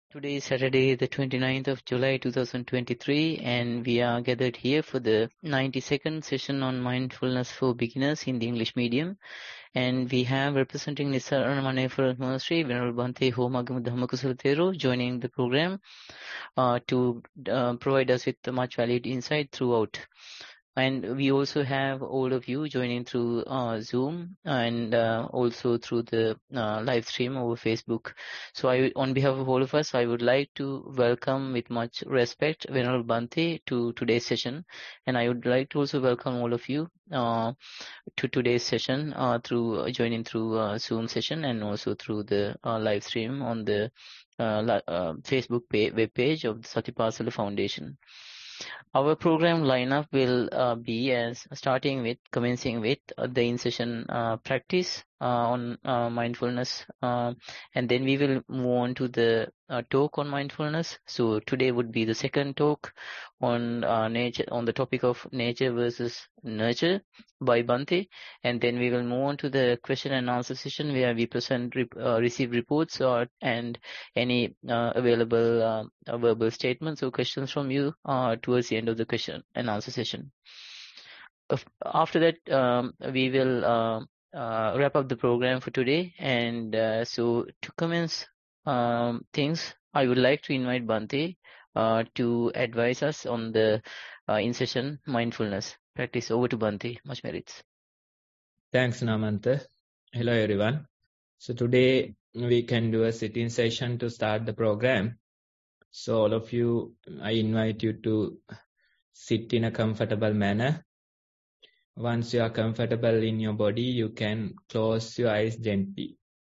Today is Saturday, the 29th of July 2023, and we are gathered here for the 92nd session on mindfulness for beginners in the English medium. And we have representing Nisarana Manefar Monastery, Venerable Bhante Homagam Dhammakusala Thero, joining the program to provide us with much valued insight throughout. And we also have all of you joining through Zoom and also through the live stream over Facebook. So on behalf of all of us, I would like to welcome with much respect Venerable Bhante to today's session. And I would like to also welcome all of you to today's session through joining through Zoom session and also through the live stream on the Facebook web page of the Satipasala Foundation. Our program lineup will be as commencing with the in-session practice on mindfulness, and then we will move on to the talk on mindfulness. So today would be the second talk on nature, on the topic of nature versus nurture by Bhante, and then we will move on to the question and answer session where we receive reports and any available verbal statements or questions from you towards the end of the question and answer session. After that, we will wrap up the program for today. And so to commence things, I would like to invite Bhante to advise us on the in-session mindfulness practice. Over to Bhante. Much merits. Thanks, Namantha. Hello, everyone. So today we can do a sitting session to start the program. So all of you, I invite you to sit in a comfortable manner. Once you are comfortable in your body, you can close your eyes gently.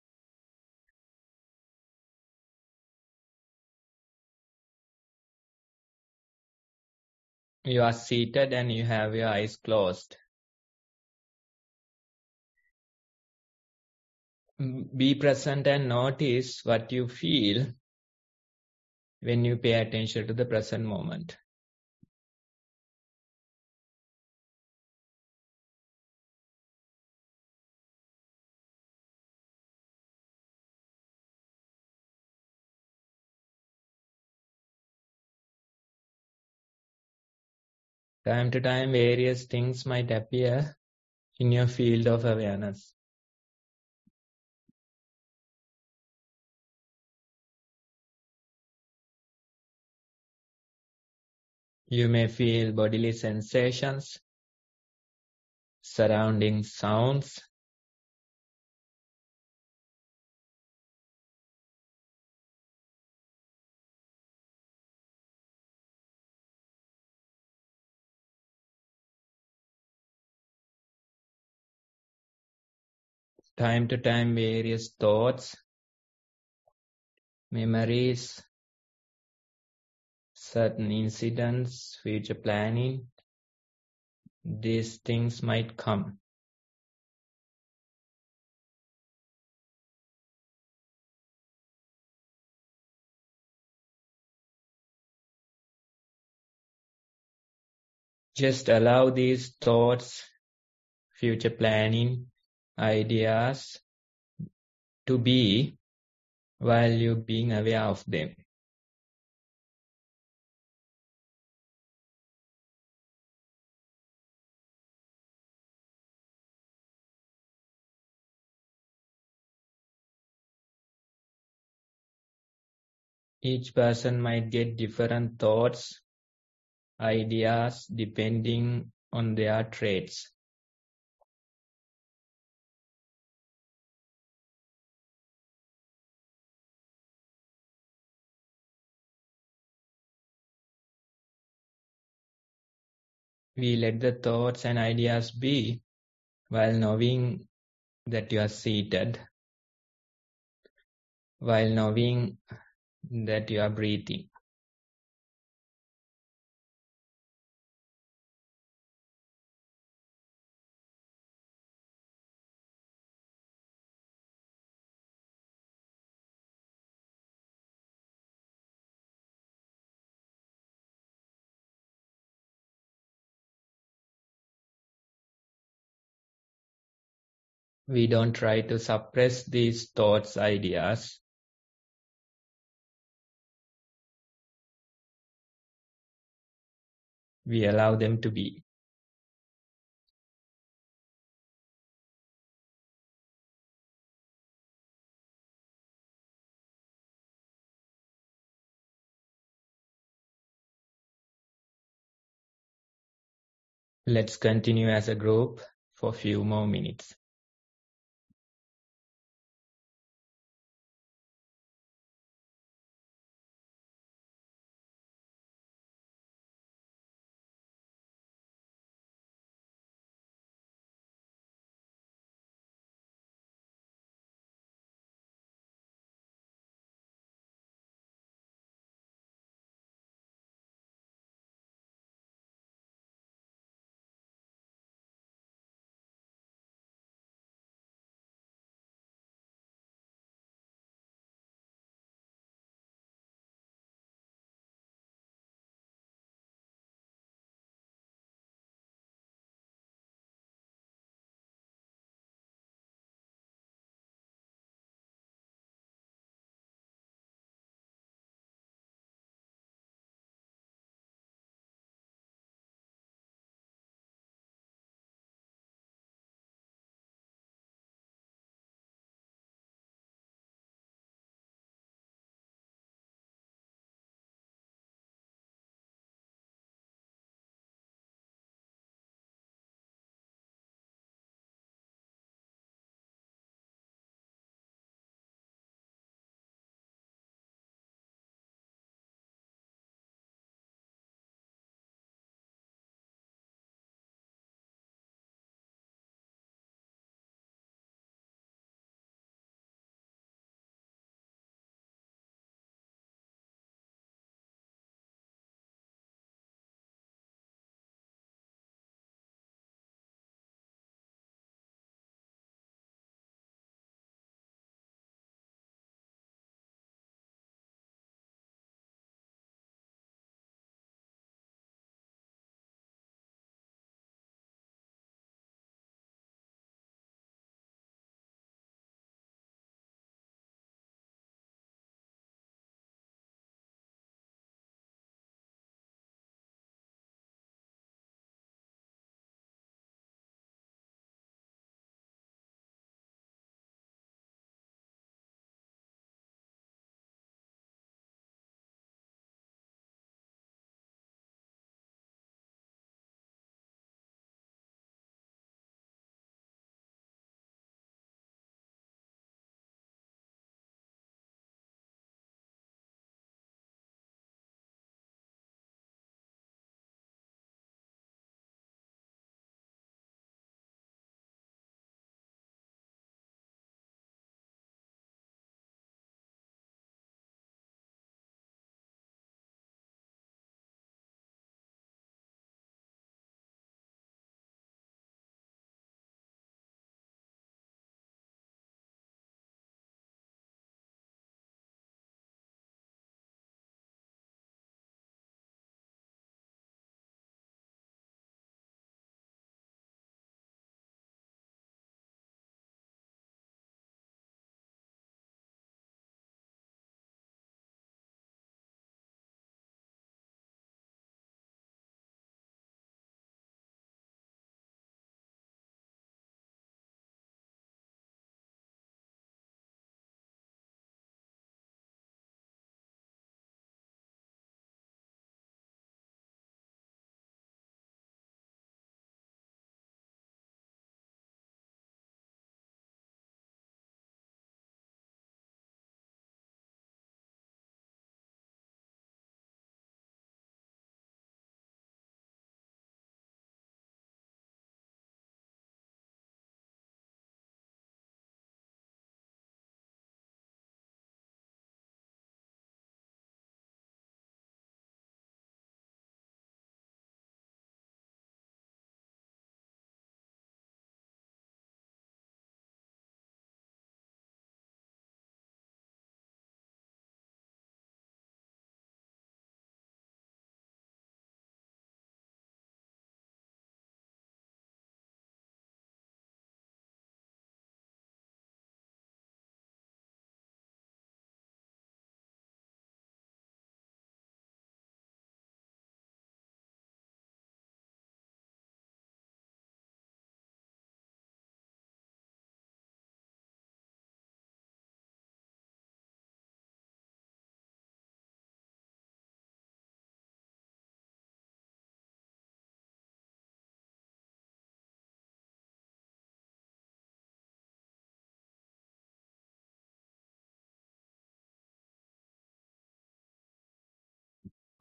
You are seated and you have your eyes closed. Be present and notice what you feel when you pay attention to the present moment. Time to time, various things might appear in your field of awareness. You may feel bodily sensations, surrounding sounds, time to time various thoughts, memories, certain incidents, future planning. These things might come. Just allow these thoughts, future planning, ideas to be while you're being aware of them. Each person might get different thoughts, ideas, depending on their traits. We let the thoughts and ideas be while knowing that you are seated, while knowing that you are breathing. We don't try to suppress these thoughts, ideas. we allow them to be. Let's continue as a group for a few more minutes.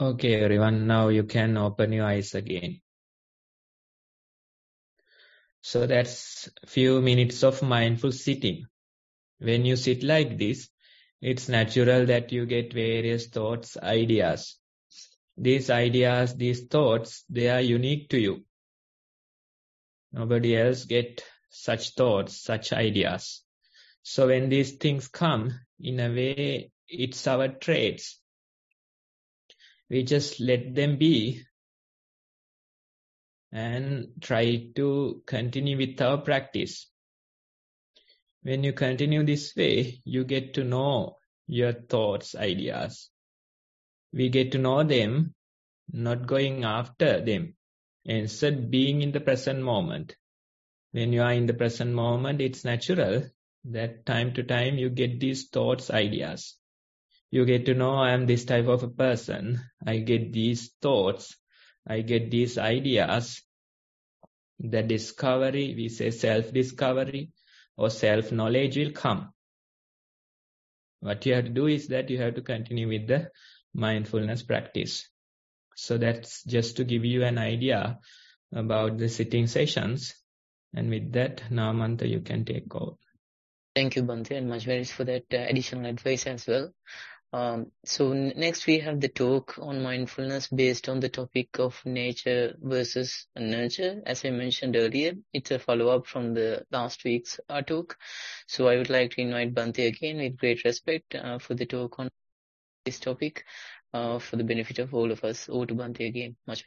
Okay, everyone, now you can open your eyes again. So that's few minutes of mindful sitting. When you sit like this, it's natural that you get various thoughts, ideas. These ideas, these thoughts, they are unique to you. Nobody else get such thoughts, such ideas. So when these things come, in a way, it's our traits. We just let them be and try to continue with our practice. When you continue this way, you get to know your thoughts, ideas. We get to know them, not going after them. Instead, being in the present moment. When you are in the present moment, it's natural that time to time you get these thoughts, ideas. You get to know I am this type of a person. I get these thoughts. I get these ideas. The discovery, we say self-discovery or self-knowledge will come. What you have to do is that you have to continue with the mindfulness practice. So that's just to give you an idea about the sitting sessions. And with that, now Mantha, you can take over. Thank you, Bhante, and much thanks for that additional advice as well. So next we have the talk on mindfulness based on the topic of nature versus nurture. As I mentioned earlier, it's a follow-up from the last week's talk. So I would like to invite Bhante again with great respect for the talk on this topic for the benefit of all of us. Over to Bhante again. Much.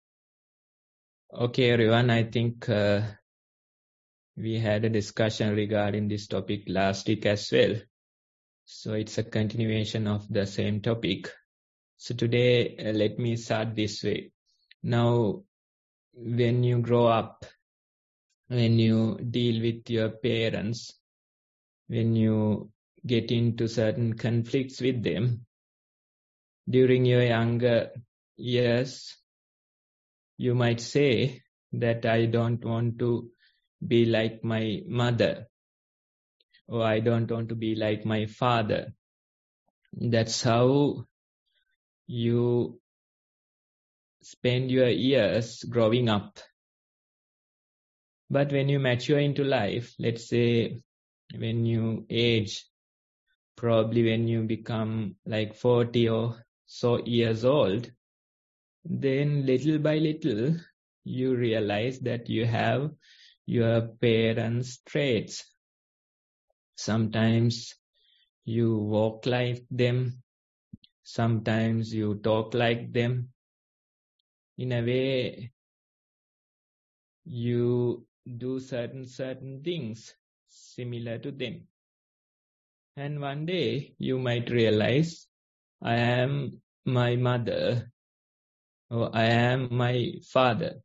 Okay, everyone, I think we had a discussion regarding this topic last week as well. So it's a continuation of the same topic. So today, let me start this way. Now, when you grow up, when you deal with your parents, when you get into certain conflicts with them, during your younger years, you might say that I don't want to be like my mother, or I don't want to be like my father. That's how you spend your years growing up. But when you mature into life, let's say when you age, probably when you become like 40 or so years old, then little by little, you realize that you have your parents' traits. Sometimes you walk like them. Sometimes you talk like them. In a way, you do certain things similar to them. And one day you might realize, I am my mother, or I am my father.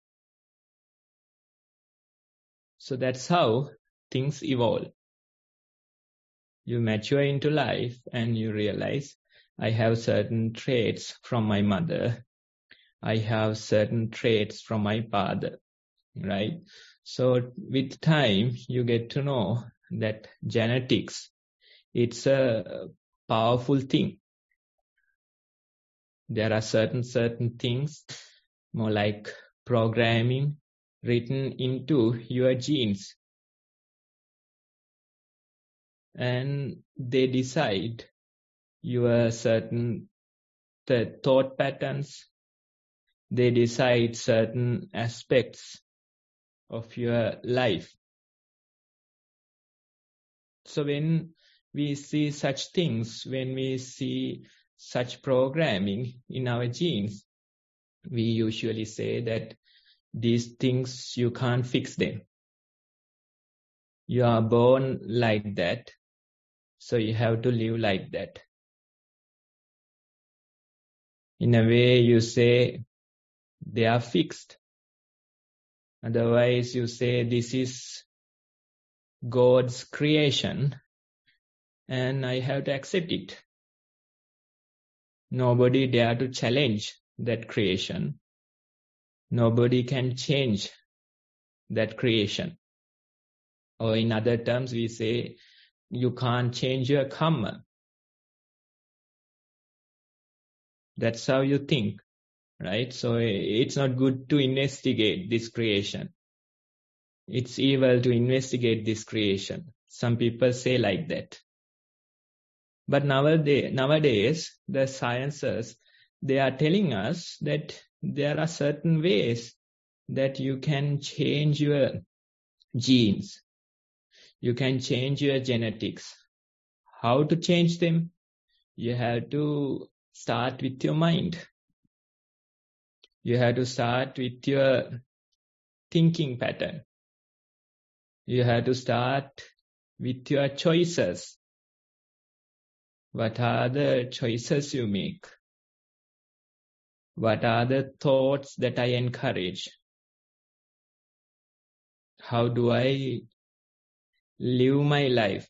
So that's how things evolve. You mature into life and you realize, I have certain traits from my mother. I have certain traits from my father, right? So with time, you get to know that genetics, it's a powerful thing. There are certain things, more like programming, written into your genes. And they decide your certain thought patterns. They decide certain aspects of your life. So when we see such things, when we see such programming in our genes, we usually say that these things, you can't fix them. You are born like that, so you have to live like that. In a way, you say they are fixed. Otherwise, you say this is God's creation and I have to accept it. Nobody dare to challenge that creation. Nobody can change that creation. Or in other terms, we say you can't change your karma. That's how you think, right? So it's not good to investigate this creation. It's evil to investigate this creation. Some people say like that. But nowadays, the sciences, they are telling us that there are certain ways that you can change your genes. You can change your genetics. How to change them? You have to start with your mind. You have to start with your thinking pattern. You have to start with your choices. What are the choices you make? What are the thoughts that I encourage? How do I live my life?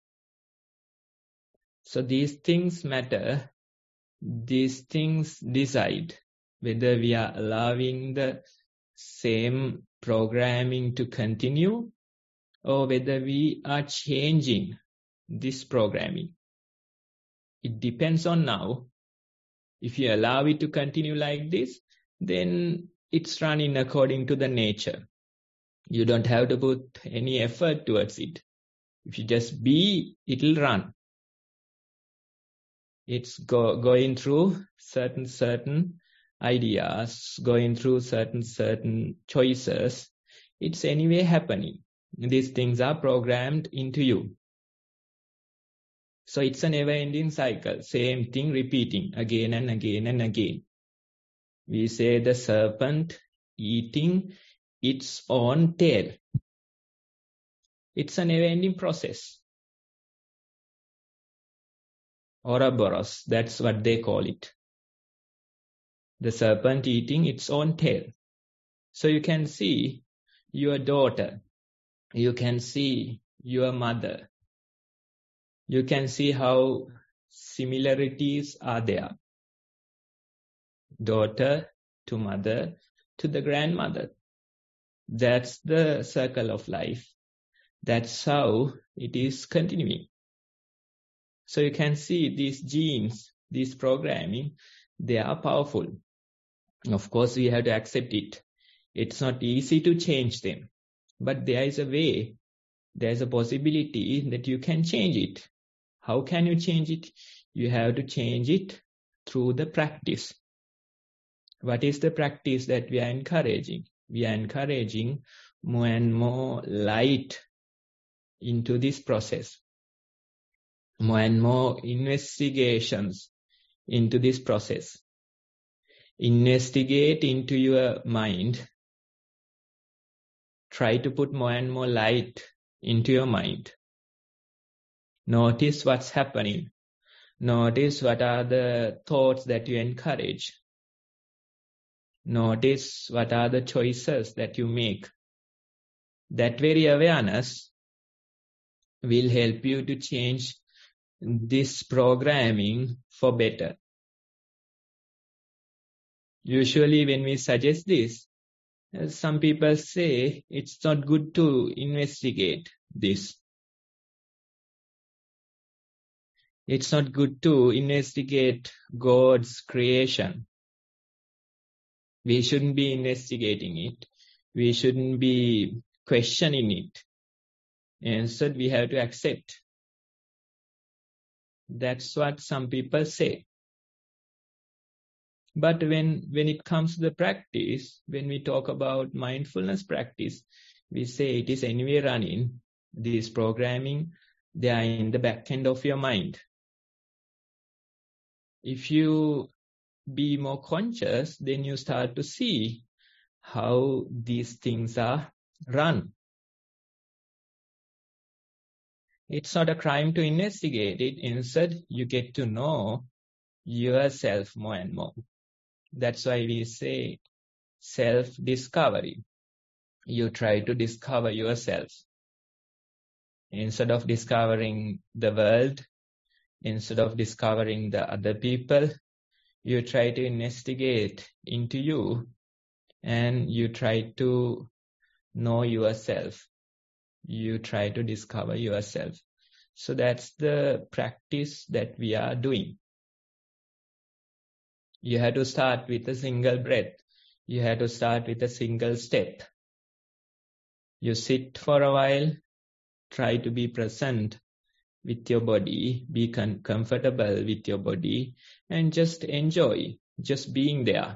So these things matter. These things decide whether we are allowing the same programming to continue or whether we are changing this programming. It depends on now. If you allow it to continue like this, then it's running according to the nature. You don't have to put any effort towards it. If you just be, it'll run. It's going through certain ideas, going through certain choices. It's anyway happening. These things are programmed into you. So it's a never-ending cycle. Same thing repeating again and again and again. We say the serpent eating its own tail. It's a never-ending process. Ouroboros, that's what they call it. The serpent eating its own tail. So you can see your daughter. You can see your mother. You can see how similarities are there. Daughter to mother to the grandmother. That's the circle of life. That's how it is continuing. So you can see these genes, this programming, they are powerful. Of course, we have to accept it. It's not easy to change them. But there is a way, there is a possibility that you can change it. How can you change it? You have to change it through the practice. What is the practice that we are encouraging? We are encouraging more and more light into this process. More and more investigations into this process. Investigate into your mind. Try to put more and more light into your mind. Notice what's happening. Notice what are the thoughts that you encourage. Notice what are the choices that you make. That very awareness will help you to change this programming for better. Usually when we suggest this, some people say it's not good to investigate this. It's not good to investigate God's creation. We shouldn't be investigating it. We shouldn't be questioning it. Instead, we have to accept. That's what some people say. But when it comes to the practice, when we talk about mindfulness practice, we say it is anyway running. This programming, they are in the back end of your mind. If you be more conscious, then you start to see how these things are run. It's not a crime to investigate it. Instead, you get to know yourself more and more. That's why we say self-discovery. You try to discover yourself. Instead of discovering the world, instead of discovering the other people, you try to investigate into you and you try to know yourself. You try to discover yourself. So that's the practice that we are doing. You have to start with a single breath. You have to start with a single step. You sit for a while, try to be present with your body, be comfortable with your body, and just enjoy just being there.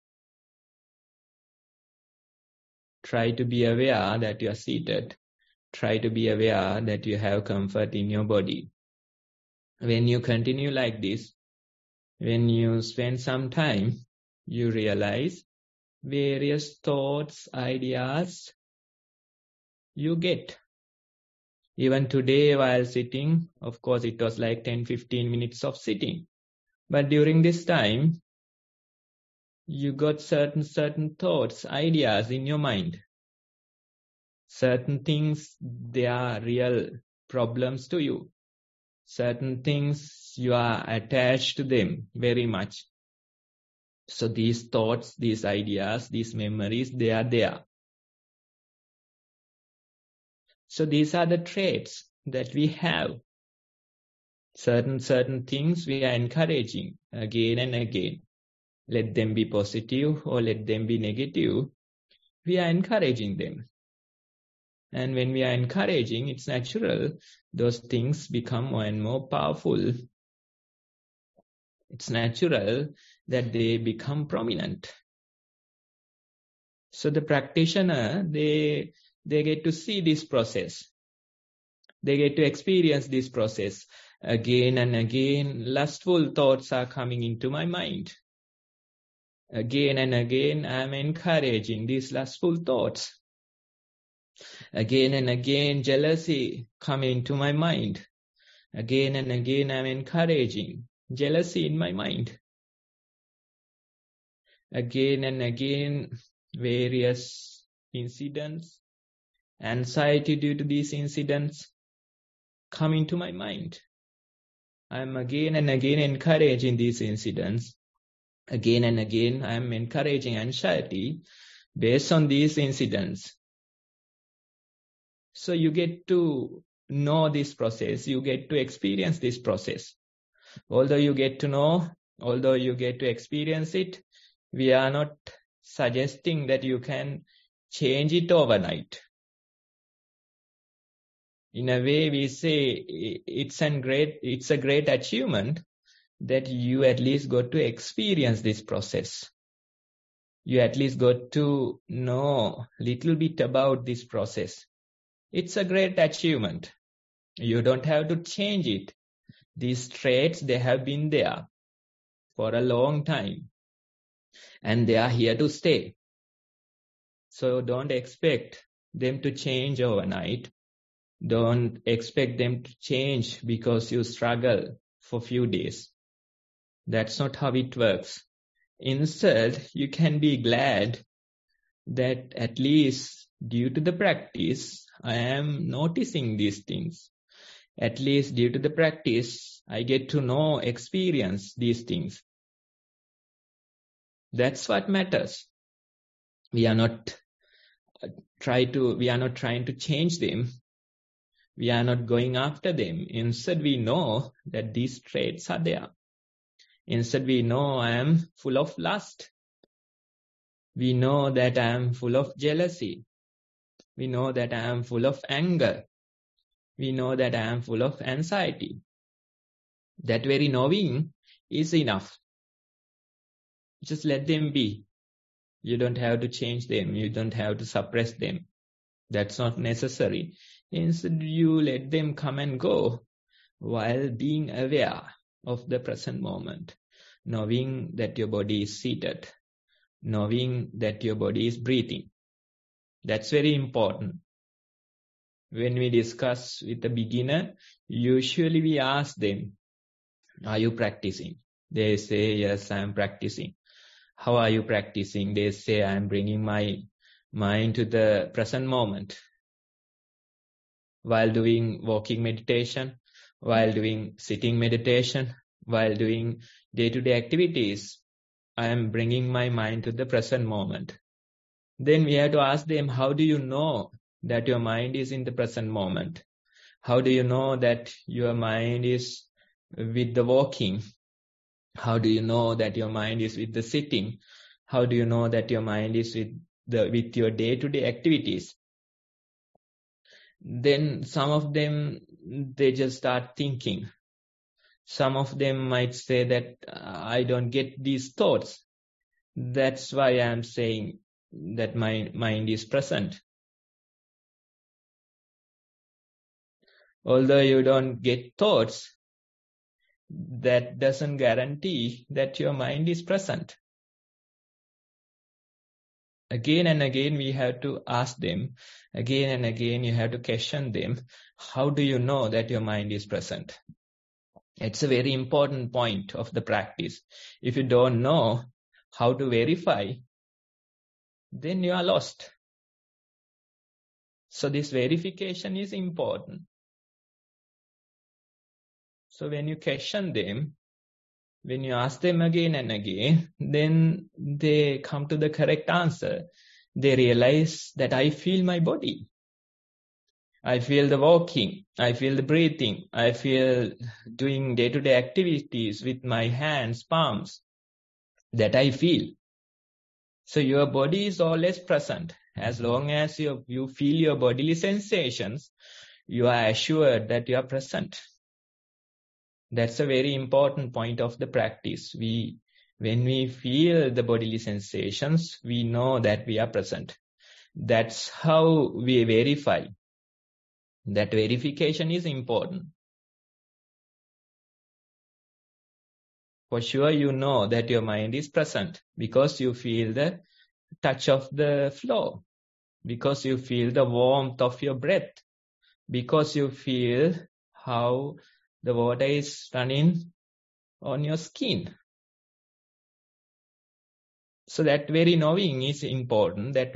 Try to be aware that you are seated. Try to be aware that you have comfort in your body. When you continue like this, when you spend some time, you realize various thoughts, ideas you get. Even today while sitting, of course it was like 10-15 minutes of sitting. But during this time, you got certain thoughts, ideas in your mind. Certain things, they are real problems to you. Certain things, you are attached to them very much. So these thoughts, these ideas, these memories, they are there. So these are the traits that we have. Certain things we are encouraging again and again. Let them be positive or let them be negative. We are encouraging them. And when we are encouraging, it's natural, those things become more and more powerful. It's natural that they become prominent. So the practitioner, they get to see this process. They get to experience this process. Again and again, lustful thoughts are coming into my mind. Again and again, I am encouraging these lustful thoughts. Again and again, jealousy coming into my mind. Again and again, I am encouraging jealousy in my mind. Again and again, various incidents, anxiety due to these incidents come into my mind. I am again and again encouraging these incidents. Again and again, I am encouraging anxiety based on these incidents. So you get to know this process. You get to experience this process. Although you get to know, although you get to experience it, we are not suggesting that you can change it overnight. In a way, we say it's a great achievement that you at least got to experience this process. You at least got to know a little bit about this process. It's a great achievement. You don't have to change it. These traits, they have been there for a long time. And they are here to stay. So don't expect them to change overnight. Don't expect them to change because you struggle for a few days. That's not how it works. Instead, you can be glad that at least due to the practice, I am noticing these things. At least due to the practice, I get to know, experience these things. That's what matters. We are not trying to change them. We are not going after them. Instead, we know that these traits are there. Instead, we know I am full of lust. We know that I am full of jealousy. We know that I am full of anger. We know that I am full of anxiety. That very knowing is enough. Just let them be. You don't have to change them. You don't have to suppress them. That's not necessary. Instead, you let them come and go while being aware of the present moment, knowing that your body is seated, knowing that your body is breathing. That's very important. When we discuss with a beginner, usually we ask them, are you practicing? They say, yes, I am practicing. How are you practicing? They say, I am bringing my mind to the present moment. While doing walking meditation, while doing sitting meditation, while doing day-to-day activities, I am bringing my mind to the present moment. Then we have to ask them, how do you know that your mind is in the present moment? How do you know that your mind is with the walking? How do you know that your mind is with the sitting? How do you know that your mind is with your day-to-day activities? Then some of them, they just start thinking. Some of them might say that I don't get these thoughts. That's why I'm saying that my mind is present. Although you don't get thoughts, that doesn't guarantee that your mind is present. Again and again, we have to ask them. Again and again, you have to question them. How do you know that your mind is present? It's a very important point of the practice. If you don't know how to verify, then you are lost. So this verification is important. So when you question them, when you ask them again and again, then they come to the correct answer. They realize that I feel my body. I feel the walking. I feel the breathing. I feel doing day-to-day activities with my hands, palms. That I feel. So your body is always present. As long as you feel your bodily sensations, you are assured that you are present. That's a very important point of the practice. When we feel the bodily sensations, we know that we are present. That's how we verify. That verification is important. For sure, you know that your mind is present because you feel the touch of the floor, because you feel the warmth of your breath, because you feel how the water is running on your skin. So that very knowing is important. That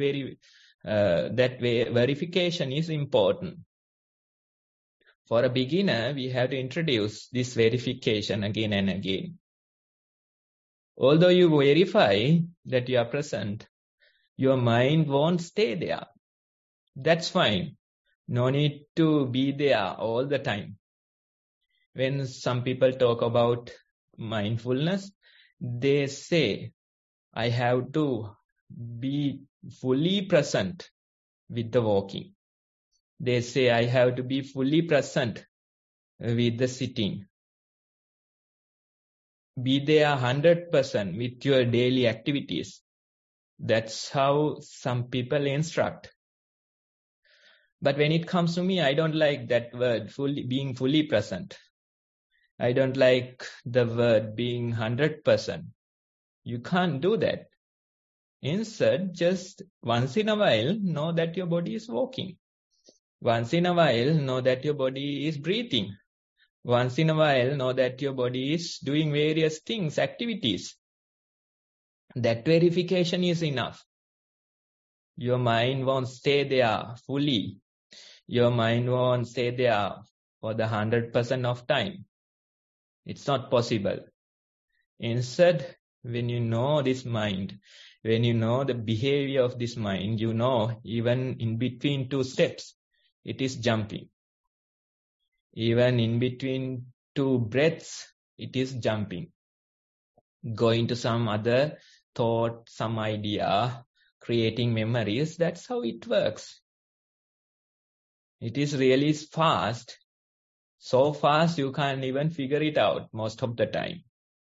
verification is important. For a beginner, we have to introduce this verification again and again. Although you verify that you are present, your mind won't stay there. That's fine. No need to be there all the time. When some people talk about mindfulness, they say, I have to be fully present with the walking. They say, I have to be fully present with the sitting. Be there 100% with your daily activities. That's how some people instruct. But when it comes to me, I don't like that word, being fully present. I don't like the word being 100%. You can't do that. Instead, just once in a while, know that your body is walking. Once in a while, know that your body is breathing. Once in a while, know that your body is doing various things, activities. That verification is enough. Your mind won't stay there fully. Your mind won't stay there for the 100% of time. It's not possible. Instead, when you know this mind, when you know the behavior of this mind, you know even in between two steps, it is jumping. Even in between two breaths, it is jumping. Going to some other thought, some idea, creating memories, that's how it works. It is really fast. So fast you can't even figure it out most of the time.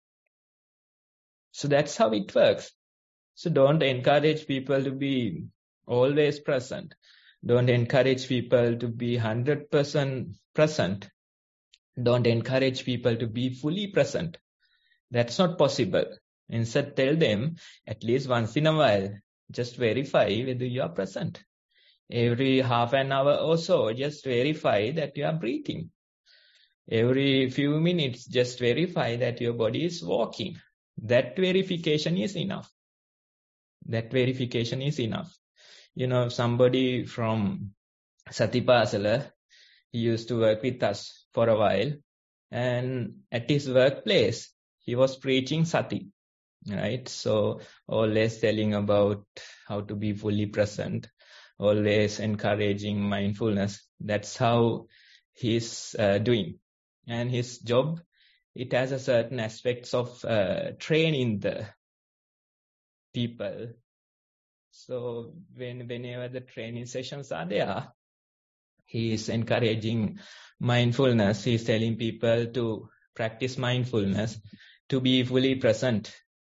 So that's how it works. So don't encourage people to be always present. Don't encourage people to be 100% present. Don't encourage people to be fully present. That's not possible. Instead, tell them at least once in a while, just verify whether you are present. Every half an hour or so, just verify that you are breathing. Every few minutes, just verify that your body is walking. That verification is enough. That verification is enough. You know, somebody from Satipasala, he used to work with us for a while. And at his workplace, he was preaching sati, right? So always telling about how to be fully present, always encouraging mindfulness. That's how he's doing. And his job it has a certain aspects of training the people. So whenever the training sessions are there, he is encouraging mindfulness. He is telling people to practice mindfulness, to be fully present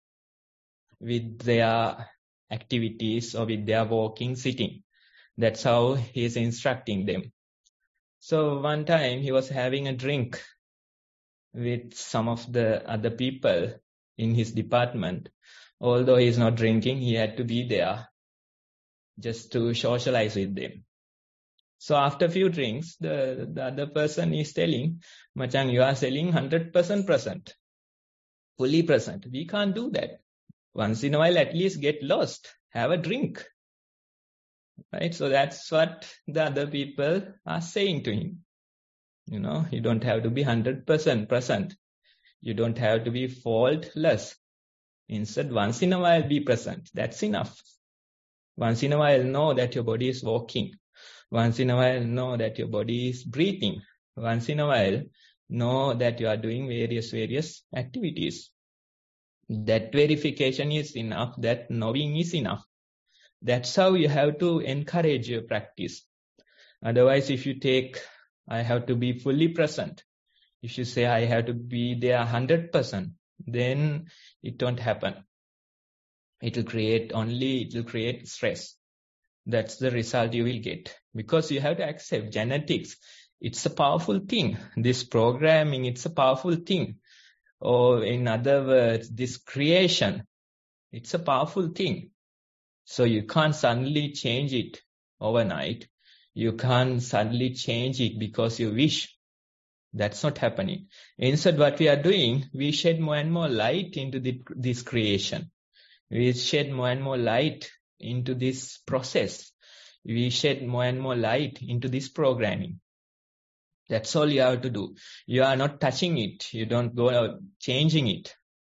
with their activities or with their walking, sitting. That's how he is instructing them. So one time he was having a drink with some of the other people in his department. Although he is not drinking, he had to be there just to socialize with them. So after a few drinks, the other person is telling, Machang, you are selling 100% present, fully present. We can't do that. Once in a while, at least get lost, have a drink. Right? So that's what the other people are saying to him. You don't have to be 100% present. You don't have to be faultless. Instead, once in a while, be present. That's enough. Once in a while, know that your body is walking. Once in a while, know that your body is breathing. Once in a while, know that you are doing various activities. That verification is enough. That knowing is enough. That's how you have to encourage your practice. Otherwise, if you take, I have to be fully present. If you say, I have to be there 100%, then it won't happen. It will create stress. That's the result you will get. Because you have to accept genetics. It's a powerful thing. This programming, it's a powerful thing. Or in other words, this creation, it's a powerful thing. So you can't suddenly change it overnight. You can't suddenly change it because you wish. That's not happening. Instead, what we are doing, we shed more and more light into this creation. We shed more and more light into this process. We shed more and more light into this programming. That's all you have to do. You are not touching it. You don't go out changing it.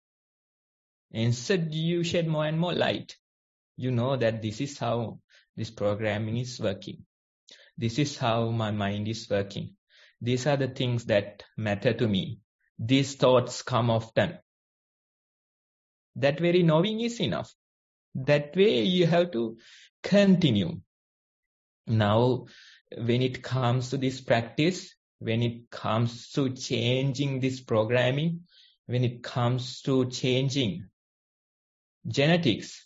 Instead, you shed more and more light. You know that this is how this programming is working. This is how my mind is working. These are the things that matter to me. These thoughts come often. That very knowing is enough. That way you have to continue. Now, when it comes to this practice, when it comes to changing this programming, when it comes to changing genetics,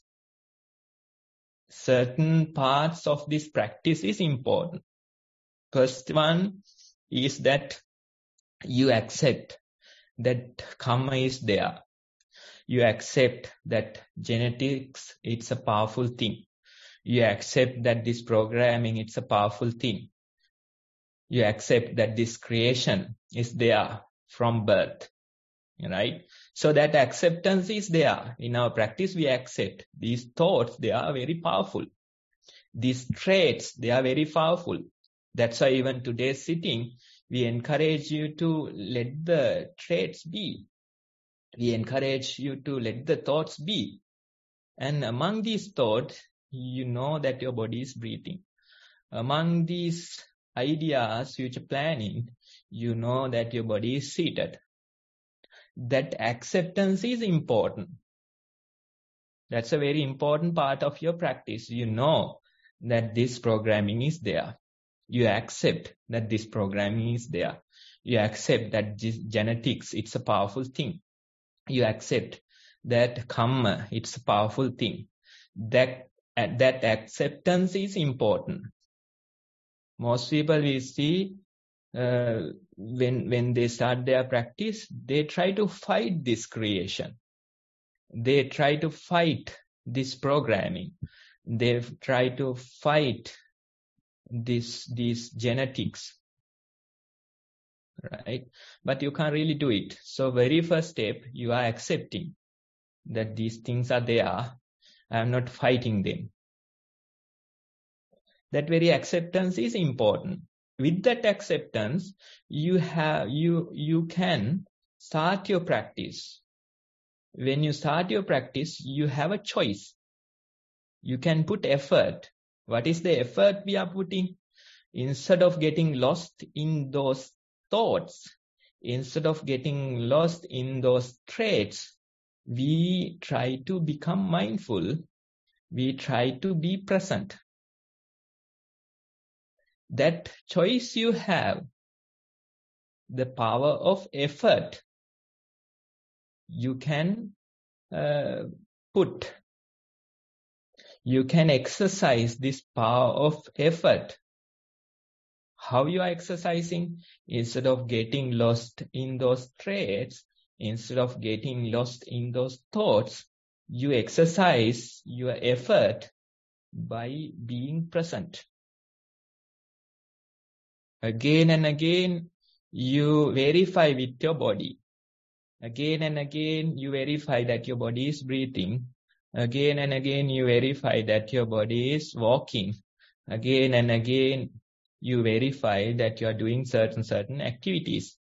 certain parts of this practice is important. First one is that you accept that karma is there. You accept that genetics, it's a powerful thing. You accept that this programming, it's a powerful thing. You accept that this creation is there from birth, right? So that acceptance is there. In our practice, we accept these thoughts, they are very powerful. These traits, they are very powerful. That's why even today's sitting, we encourage you to let the traits be. We encourage you to let the thoughts be. And among these thoughts, you know that your body is breathing. Among these ideas, future planning, you know that your body is seated. That acceptance is important. That's a very important part of your practice. You know that this programming is there. You accept that this programming is there. You accept that this genetics, it's a powerful thing. You accept that karma, it's a powerful thing. That acceptance is important. Most people we see when they start their practice, they try to fight this creation. They try to fight this programming. They try to fight these genetics. Right? But you can't really do it. So very first step, you are accepting that these things are there. I am not fighting them. That very acceptance is important. With that acceptance, you can start your practice. When you start your practice, you have a choice. You can put effort. What is the effort we are putting? Instead of getting lost in those thoughts, instead of getting lost in those traits, we try to become mindful. We try to be present. That choice you have, the power of effort, you can put. You can exercise this power of effort. How you are exercising? Instead of getting lost in those traits, instead of getting lost in those thoughts, you exercise your effort by being present. Again and again, you verify with your body. Again and again, you verify that your body is breathing. Again and again, you verify that your body is walking. Again and again, you verify that you are doing certain activities.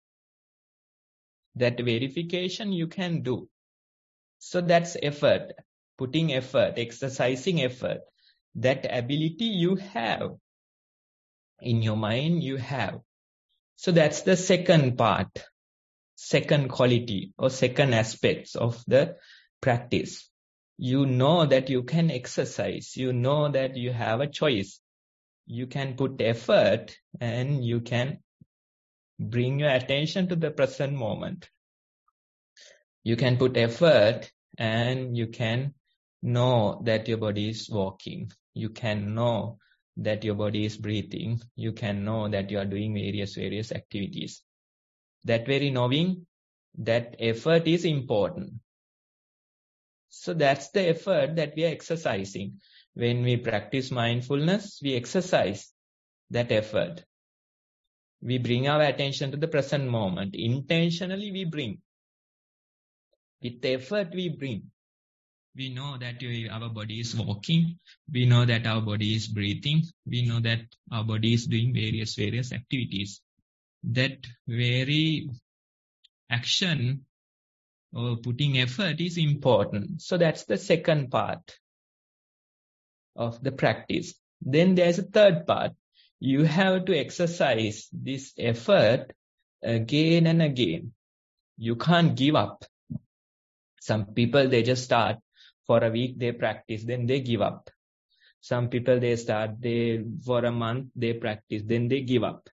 That verification you can do. So that's effort, putting effort, exercising effort. That ability you have. In your mind, you have. So that's the second part, second quality or second aspects of the practice. You know that you can exercise. You know that you have a choice. You can put effort and you can bring your attention to the present moment. You can put effort and you can know that your body is walking. You can know that your body is breathing. You can know that you are doing various activities. That very knowing, that effort is important. So that's the effort that we are exercising. When we practice mindfulness, we exercise that effort. We bring our attention to the present moment. Intentionally we bring. With effort we bring. We know that our body is walking. We know that our body is breathing. We know that our body is doing various activities. That very action or putting effort is important. So that's the second part of the practice. Then there's a third part. You have to exercise this effort again and again. You can't give up. Some people, they just start. For a week, they practice, then they give up. Some people, they start, for a month, they practice, then they give up.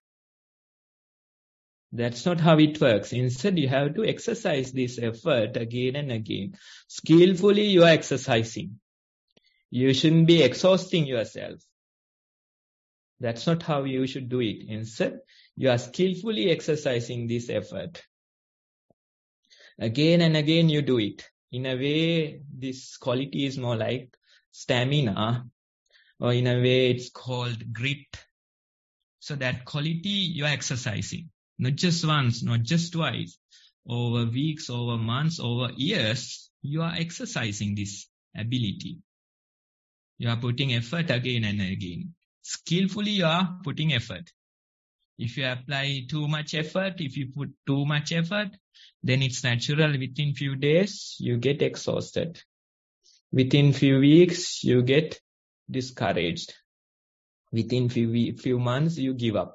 That's not how it works. Instead, you have to exercise this effort again and again. Skillfully, you are exercising. You shouldn't be exhausting yourself. That's not how you should do it. Instead, you are skillfully exercising this effort. Again and again, you do it. In a way, this quality is more like stamina, or in a way, it's called grit. So that quality you are exercising. Not just once, not just twice. Over weeks, over months, over years, you are exercising this ability. You are putting effort again and again. Skillfully, you are putting effort. If you apply too much effort, if you put too much effort, then it's natural within few days, you get exhausted. Within few weeks, you get discouraged. Within few months, you give up.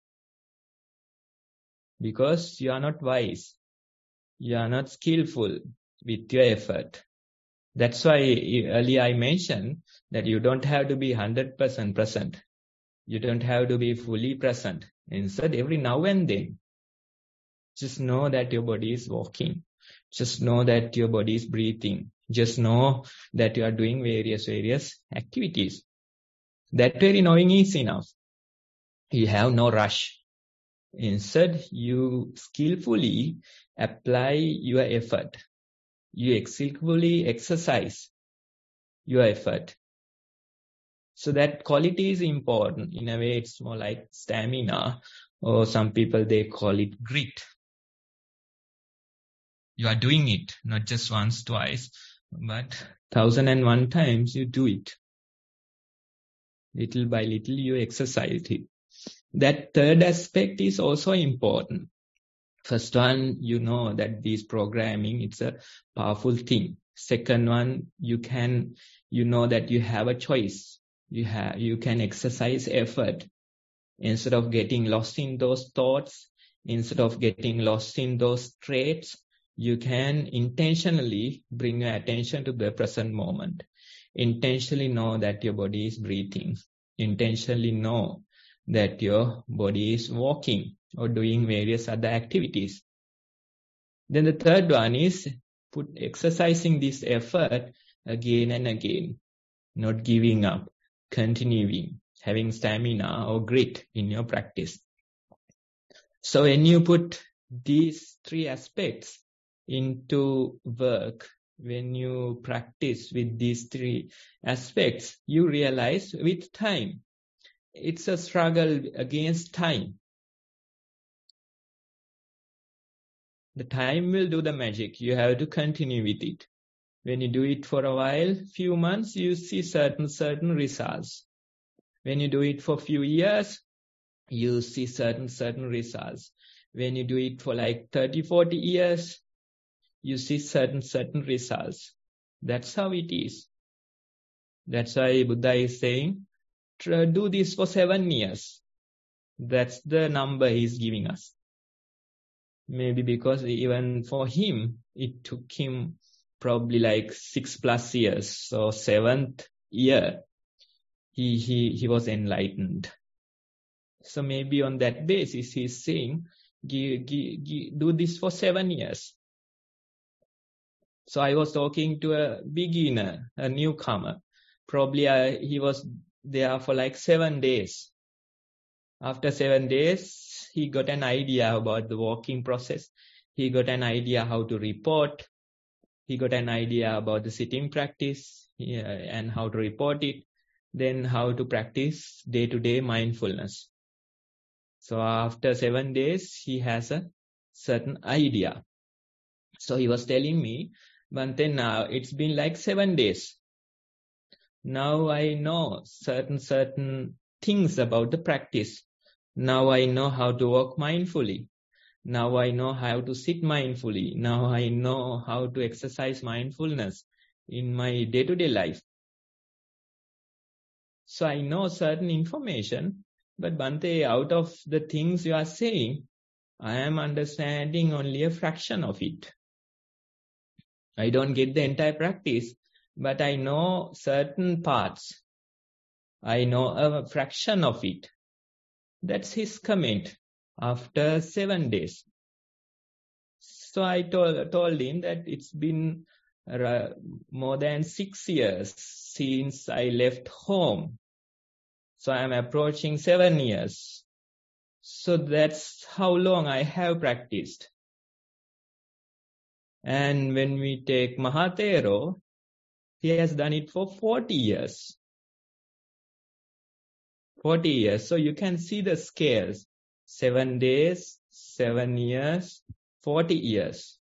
Because you are not wise. You are not skillful with your effort. That's why earlier I mentioned that you don't have to be 100% present. You don't have to be fully present. Instead, every now and then, just know that your body is walking. Just know that your body is breathing. Just know that you are doing various activities. That very knowing is enough. You have no rush. Instead, you skillfully apply your effort. You skillfully exercise your effort. So that quality is important. In a way, it's more like stamina, or some people, they call it grit. You are doing it, not just once, twice, but 1,001 times you do it. Little by little, you exercise it. That third aspect is also important. First one, you know that this programming, it's a powerful thing. Second one, you know that you have a choice. You can exercise effort. Instead of getting lost in those thoughts, Instead of getting lost in those traits, you can intentionally bring your attention to the present moment. Intentionally know that your body is breathing. Intentionally know that your body is walking or doing various other activities. Then the third one is exercising this effort again and again, not giving up, continuing, having stamina or grit in your practice. So when you put these three aspects into work, when you practice with these three aspects, you realize with time, it's a struggle against time. The time will do the magic. You have to continue with it. When you do it for a while, few months, you see certain results. When you do it for few years, you see certain results. When you do it for like 30, 40 years, you see certain results. That's how it is. That's why Buddha is saying, do this for 7 years. That's the number he's giving us. Maybe because even for him, it took him probably like 6+ years. So 7th year, he was enlightened. So maybe on that basis, he's saying, do this for 7 years. So I was talking to a beginner, a newcomer. Probably he was there for like 7 days. After 7 days, he got an idea about the walking process. He got an idea how to report. He got an idea about the sitting practice and how to report it. Then how to practice day-to-day mindfulness. So after 7 days, he has a certain idea. So he was telling me, Bhante, now it's been like 7 days. Now I know certain things about the practice. Now I know how to walk mindfully. Now I know how to sit mindfully. Now I know how to exercise mindfulness in my day-to-day life. So I know certain information, but Bhante, out of the things you are saying, I am understanding only a fraction of it. I don't get the entire practice, but I know certain parts. I know a fraction of it. That's his comment after 7 days. So I told him that it's been more than 6 years since I left home. So I'm approaching 7 years. So that's how long I have practiced. And when we take Mahathero, he has done it for 40 years. 40 years. So you can see the scales. 7 days, 7 years, 40 years.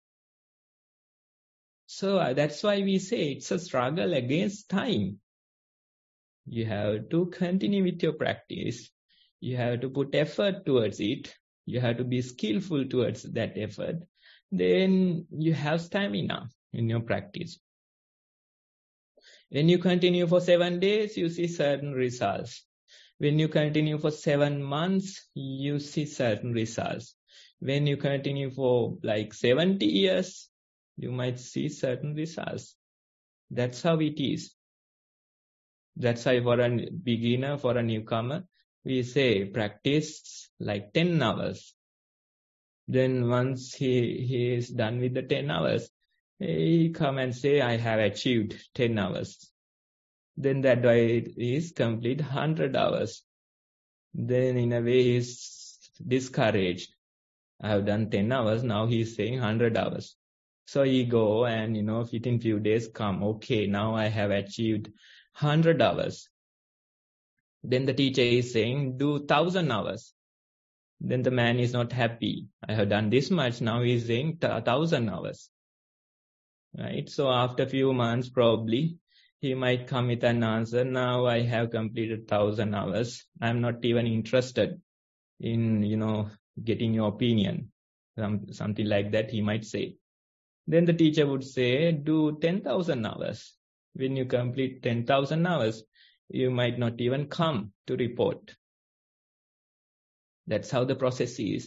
So that's why we say it's a struggle against time. You have to continue with your practice. You have to put effort towards it. You have to be skillful towards that effort. Then you have stamina in your practice. When you continue for 7 days, you see certain results. When you continue for 7 months, you see certain results. When you continue for like 70 years, you might see certain results. That's how it is. That's why for a beginner, for a newcomer, we say practice like 10 hours. Then once he is done with the 10 hours, he come and say, I have achieved 10 hours. Then that way is complete 100 hours. Then in a way he is discouraged. I have done 10 hours, now he is saying 100 hours. So he go and, within few days come, okay, now I have achieved 100 hours. Then the teacher is saying, do 1,000 hours. Then the man is not happy. I have done this much, now he is saying 1,000 hours. Right? So after a few months, probably, he might come with an answer, now I have completed 1,000 hours. I'm not even interested in, getting your opinion. Something like that he might say. Then the teacher would say, do 10,000 hours. When you complete 10,000 hours, you might not even come to report. That's how the process is.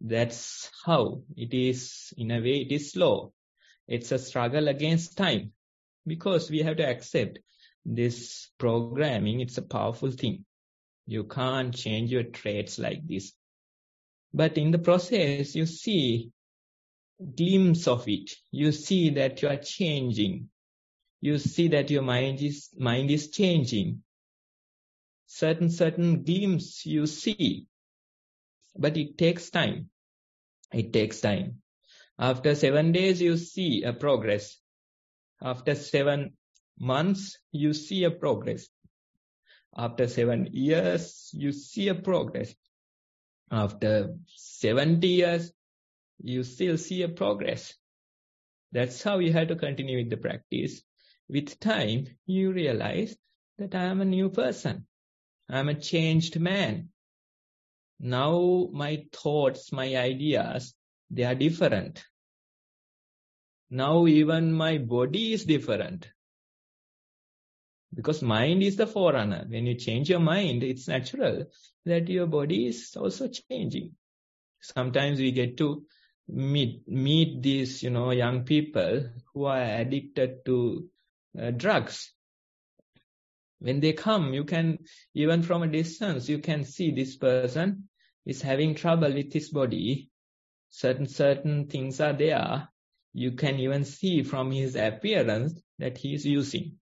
That's how it is. In a way, it is slow. It's a struggle against time, because we have to accept this programming. It's a powerful thing. You can't change your traits like this. But in the process, you see glimpse of it. You see that you are changing. You see that your mind is changing. Certain glimpse you see. But it takes time. It takes time. After 7 days, you see a progress. After 7 months, you see a progress. After 7 years, you see a progress. After 70 years, you still see a progress. That's how you have to continue with the practice. With time, you realize that I am a new person. I am a changed man. Now my thoughts, my ideas, they are different. Now even my body is different. Because mind is the forerunner. When you change your mind, it's natural that your body is also changing. Sometimes we get to meet these, young people who are addicted to drugs. When they come, you can, even from a distance, you can see this person is having trouble with his body. Certain things are there. You can even see from his appearance that he is using.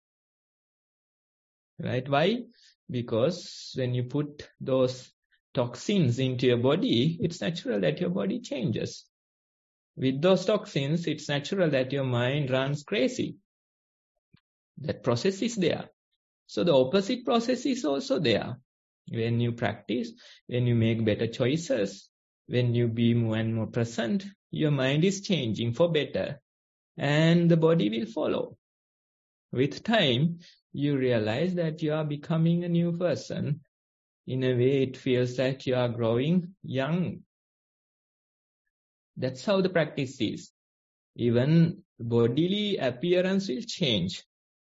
Right? Why? Because when you put those toxins into your body, it's natural that your body changes. With those toxins, it's natural that your mind runs crazy. That process is there. So the opposite process is also there. When you practice, when you make better choices, when you be more and more present, your mind is changing for better, and the body will follow. With time, you realize that you are becoming a new person. In a way, it feels like you are growing young. That's how the practice is. Even bodily appearance will change.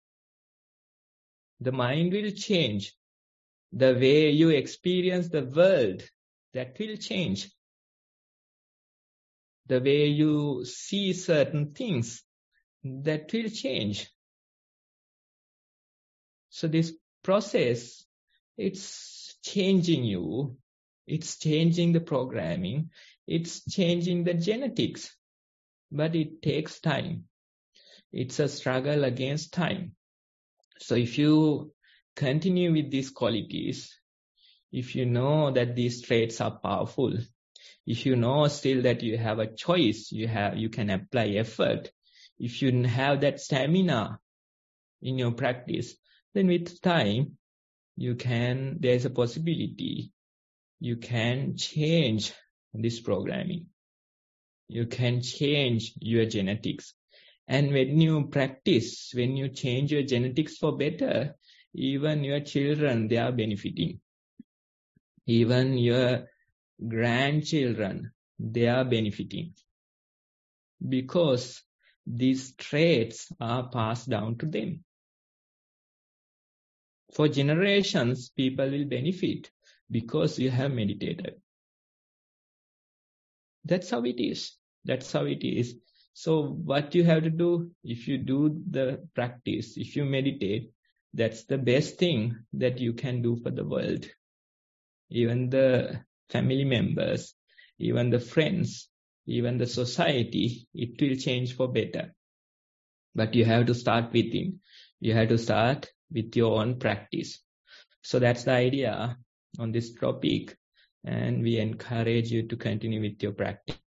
The mind will change. The way you experience the world, that will change. The way you see certain things, that will change. So this process, it's changing you. It's changing the programming. It's changing the genetics. But it takes time. It's a struggle against time. So if you continue with these qualities, if you know that these traits are powerful, if you know still that you have a choice, you can apply effort, if you have that stamina in your practice, then with time, there's a possibility you can change this programming. You can change your genetics. And when you practice, when you change your genetics for better, even your children, they are benefiting. Even your grandchildren, they are benefiting. Because these traits are passed down to them. For generations, people will benefit because you have meditated. That's how it is. That's how it is. So what you have to do, if you do the practice, if you meditate, that's the best thing that you can do for the world. Even the family members, even the friends, even the society, it will change for better. But you have to start within. You have to start with your own practice. So that's the idea on this topic. And we encourage you to continue with your practice.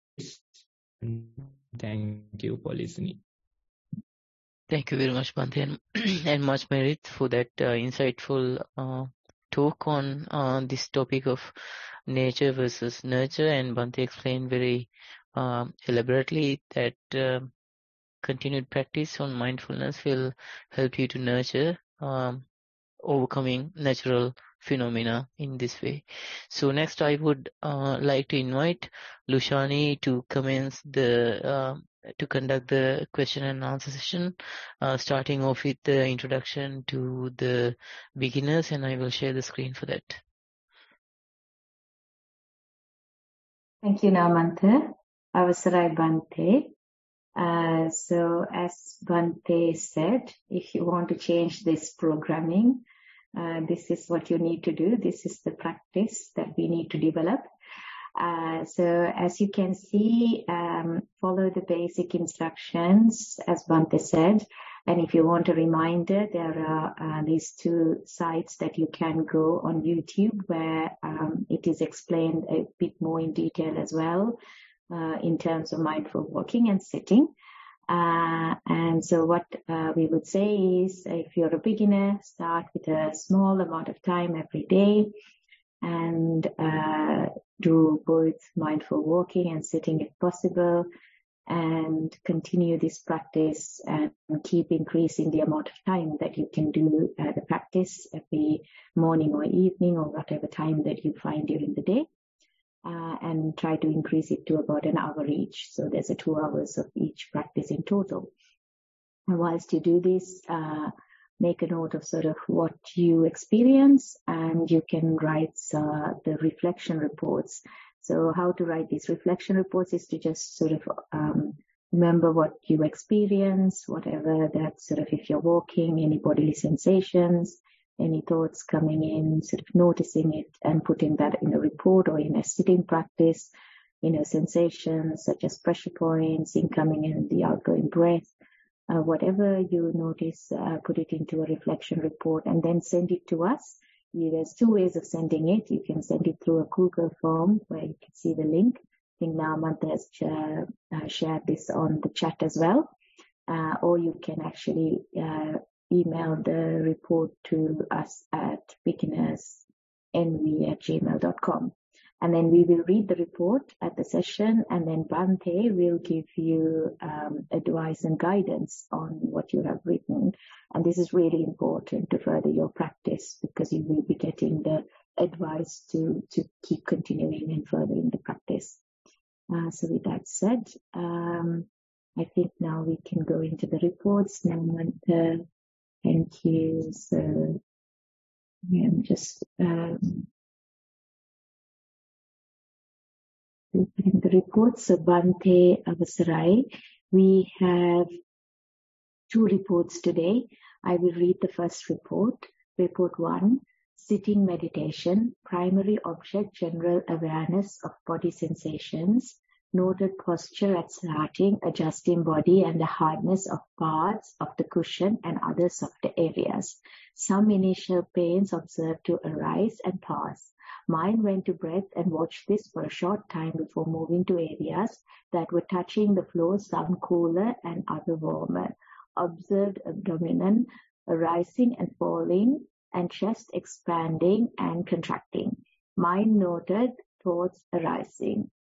Thank you for listening. Thank you very much, Bhante, and much merit for that insightful talk on this topic of nature versus nurture. And Bhante explained very elaborately that continued practice on mindfulness will help you to nurture overcoming natural phenomena in this way. So next I would like to invite Lushani to commence to conduct the question and answer session, starting off with the introduction to the beginners, and I will share the screen for that. Thank you, Namantha. Avasarai Bante. So as Bante said, if you want to change this programming, this is what you need to do. This is the practice that we need to develop. So as you can see, follow the basic instructions as Bante said. And if you want a reminder, there are these two sites that you can go on YouTube where it is explained a bit more in detail as well in terms of mindful walking and sitting. And so what we would say is if you're a beginner, start with a small amount of time every day and do both mindful walking and sitting if possible, and continue this practice and keep increasing the amount of time that you can do the practice every morning or evening or whatever time that you find during the day, and try to increase it to about an hour each. So there's 2 hours of each practice in total. And whilst you do this, make a note of sort of what you experience, and you can write the reflection reports. So how to write these reflection reports is to just sort of remember what you experience, whatever that sort of, if you're walking, any bodily sensations, any thoughts coming in, sort of noticing it and putting that in a report or in a sitting practice, sensations such as pressure points, incoming and the outgoing breath. Whatever you notice, put it into a reflection report and then send it to us. There's 2 ways of sending it. You can send it through a Google form where you can see the link. I think Namantha has shared this on the chat as well. Or you can actually email the report to us at beginnersnv@gmail.com. And then we will read the report at the session, and then Bante will give you advice and guidance on what you have written. And this is really important to further your practice, because you will be getting the advice to keep continuing and furthering the practice. So with that said, I think now we can go into the reports. Namantha, thank you. So I'm just opening the reports. So Bante, Avasarai, we have 2 reports today. I will read the first report. Report 1, sitting meditation, primary object, general awareness of body sensations, noted posture at starting, adjusting body and the hardness of parts of the cushion and other softer areas. Some initial pains observed to arise and pass. Mind went to breath and watched this for a short time before moving to areas that were touching the floor, some cooler and other warmer. Observed abdomen arising and falling and chest expanding and contracting. Mind noted thoughts arising.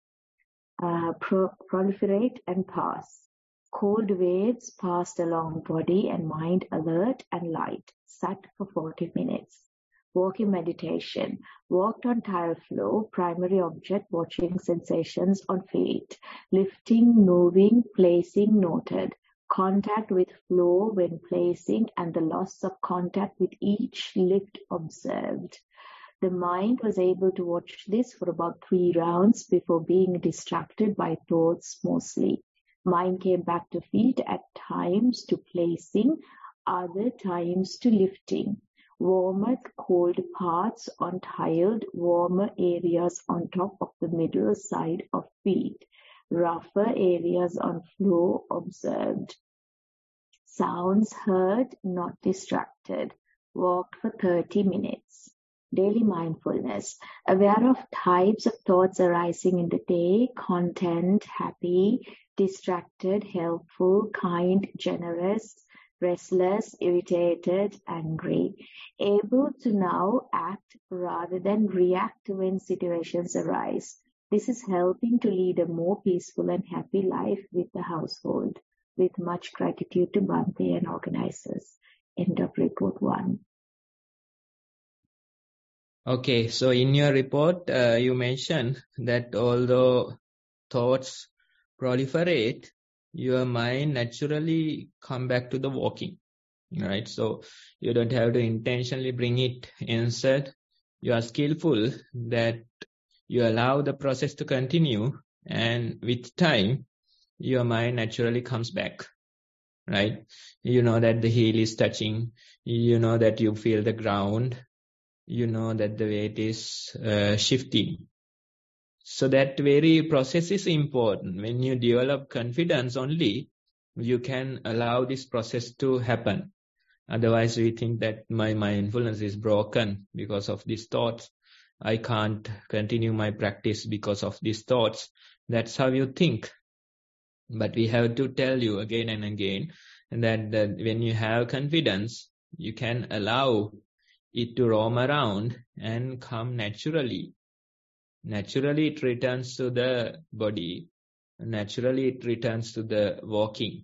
Proliferate and pass. Cold waves passed along body and mind alert and light. Sat for 40 minutes. Walking meditation. Walked on tile floor, primary object, watching sensations on feet. Lifting, moving, placing noted. Contact with floor when placing and the loss of contact with each lift observed. The mind was able to watch this for about 3 rounds before being distracted by thoughts mostly. Mind came back to feet at times to placing, other times to lifting. Warmer, cold parts on tiled, warmer areas on top of the middle side of feet. Rougher areas on floor observed. Sounds heard, not distracted. Walked for 30 minutes. Daily mindfulness. Aware of types of thoughts arising in the day, content, happy, distracted, helpful, kind, generous, restless, irritated, angry. Able to now act rather than react when situations arise. This is helping to lead a more peaceful and happy life with the household. With much gratitude to Bante and organizers. End of report 1. Okay, so in your report, you mentioned that although thoughts proliferate, your mind naturally come back to the walking, right? So you don't have to intentionally bring it inside. You are skillful that You allow the process to continue, and with time, your mind naturally comes back, right? You know that the heel is touching. You know that you feel the ground. You know that the weight is shifting. So that very process is important. When you develop confidence only, you can allow this process to happen. Otherwise, we think that my mindfulness is broken because of these thoughts. I can't continue my practice because of these thoughts. That's how you think. But we have to tell you again and again that when you have confidence, you can allow it to roam around and come naturally. Naturally, it returns to the body. Naturally, it returns to the walking.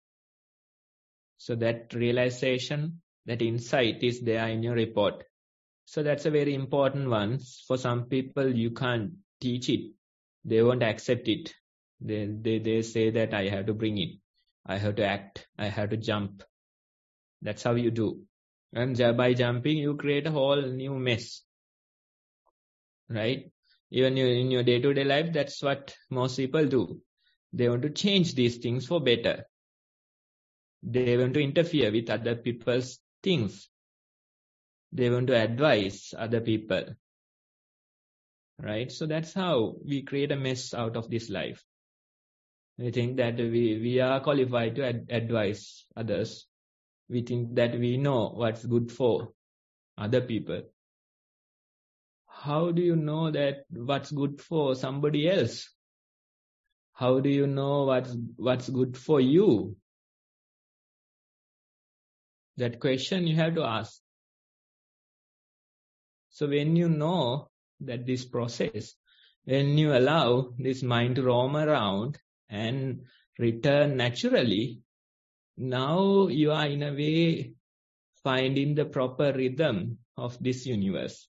So that realization, that insight is there in your report. So that's a very important one. For some people, you can't teach it. They won't accept it. They say that I have to bring it. I have to act. I have to jump. That's how you do. And by jumping, you create a whole new mess. Right? Even in your day-to-day life, that's what most people do. They want to change these things for better. They want to interfere with other people's things. They want to advise other people. Right? So that's how we create a mess out of this life. We think that we are qualified to advise others. We think that we know what's good for other people. How do you know that what's good for somebody else? How do you know what's good for you? That question you have to ask. So when you know that this process, when you allow this mind to roam around and return naturally, now you are in a way finding the proper rhythm of this universe.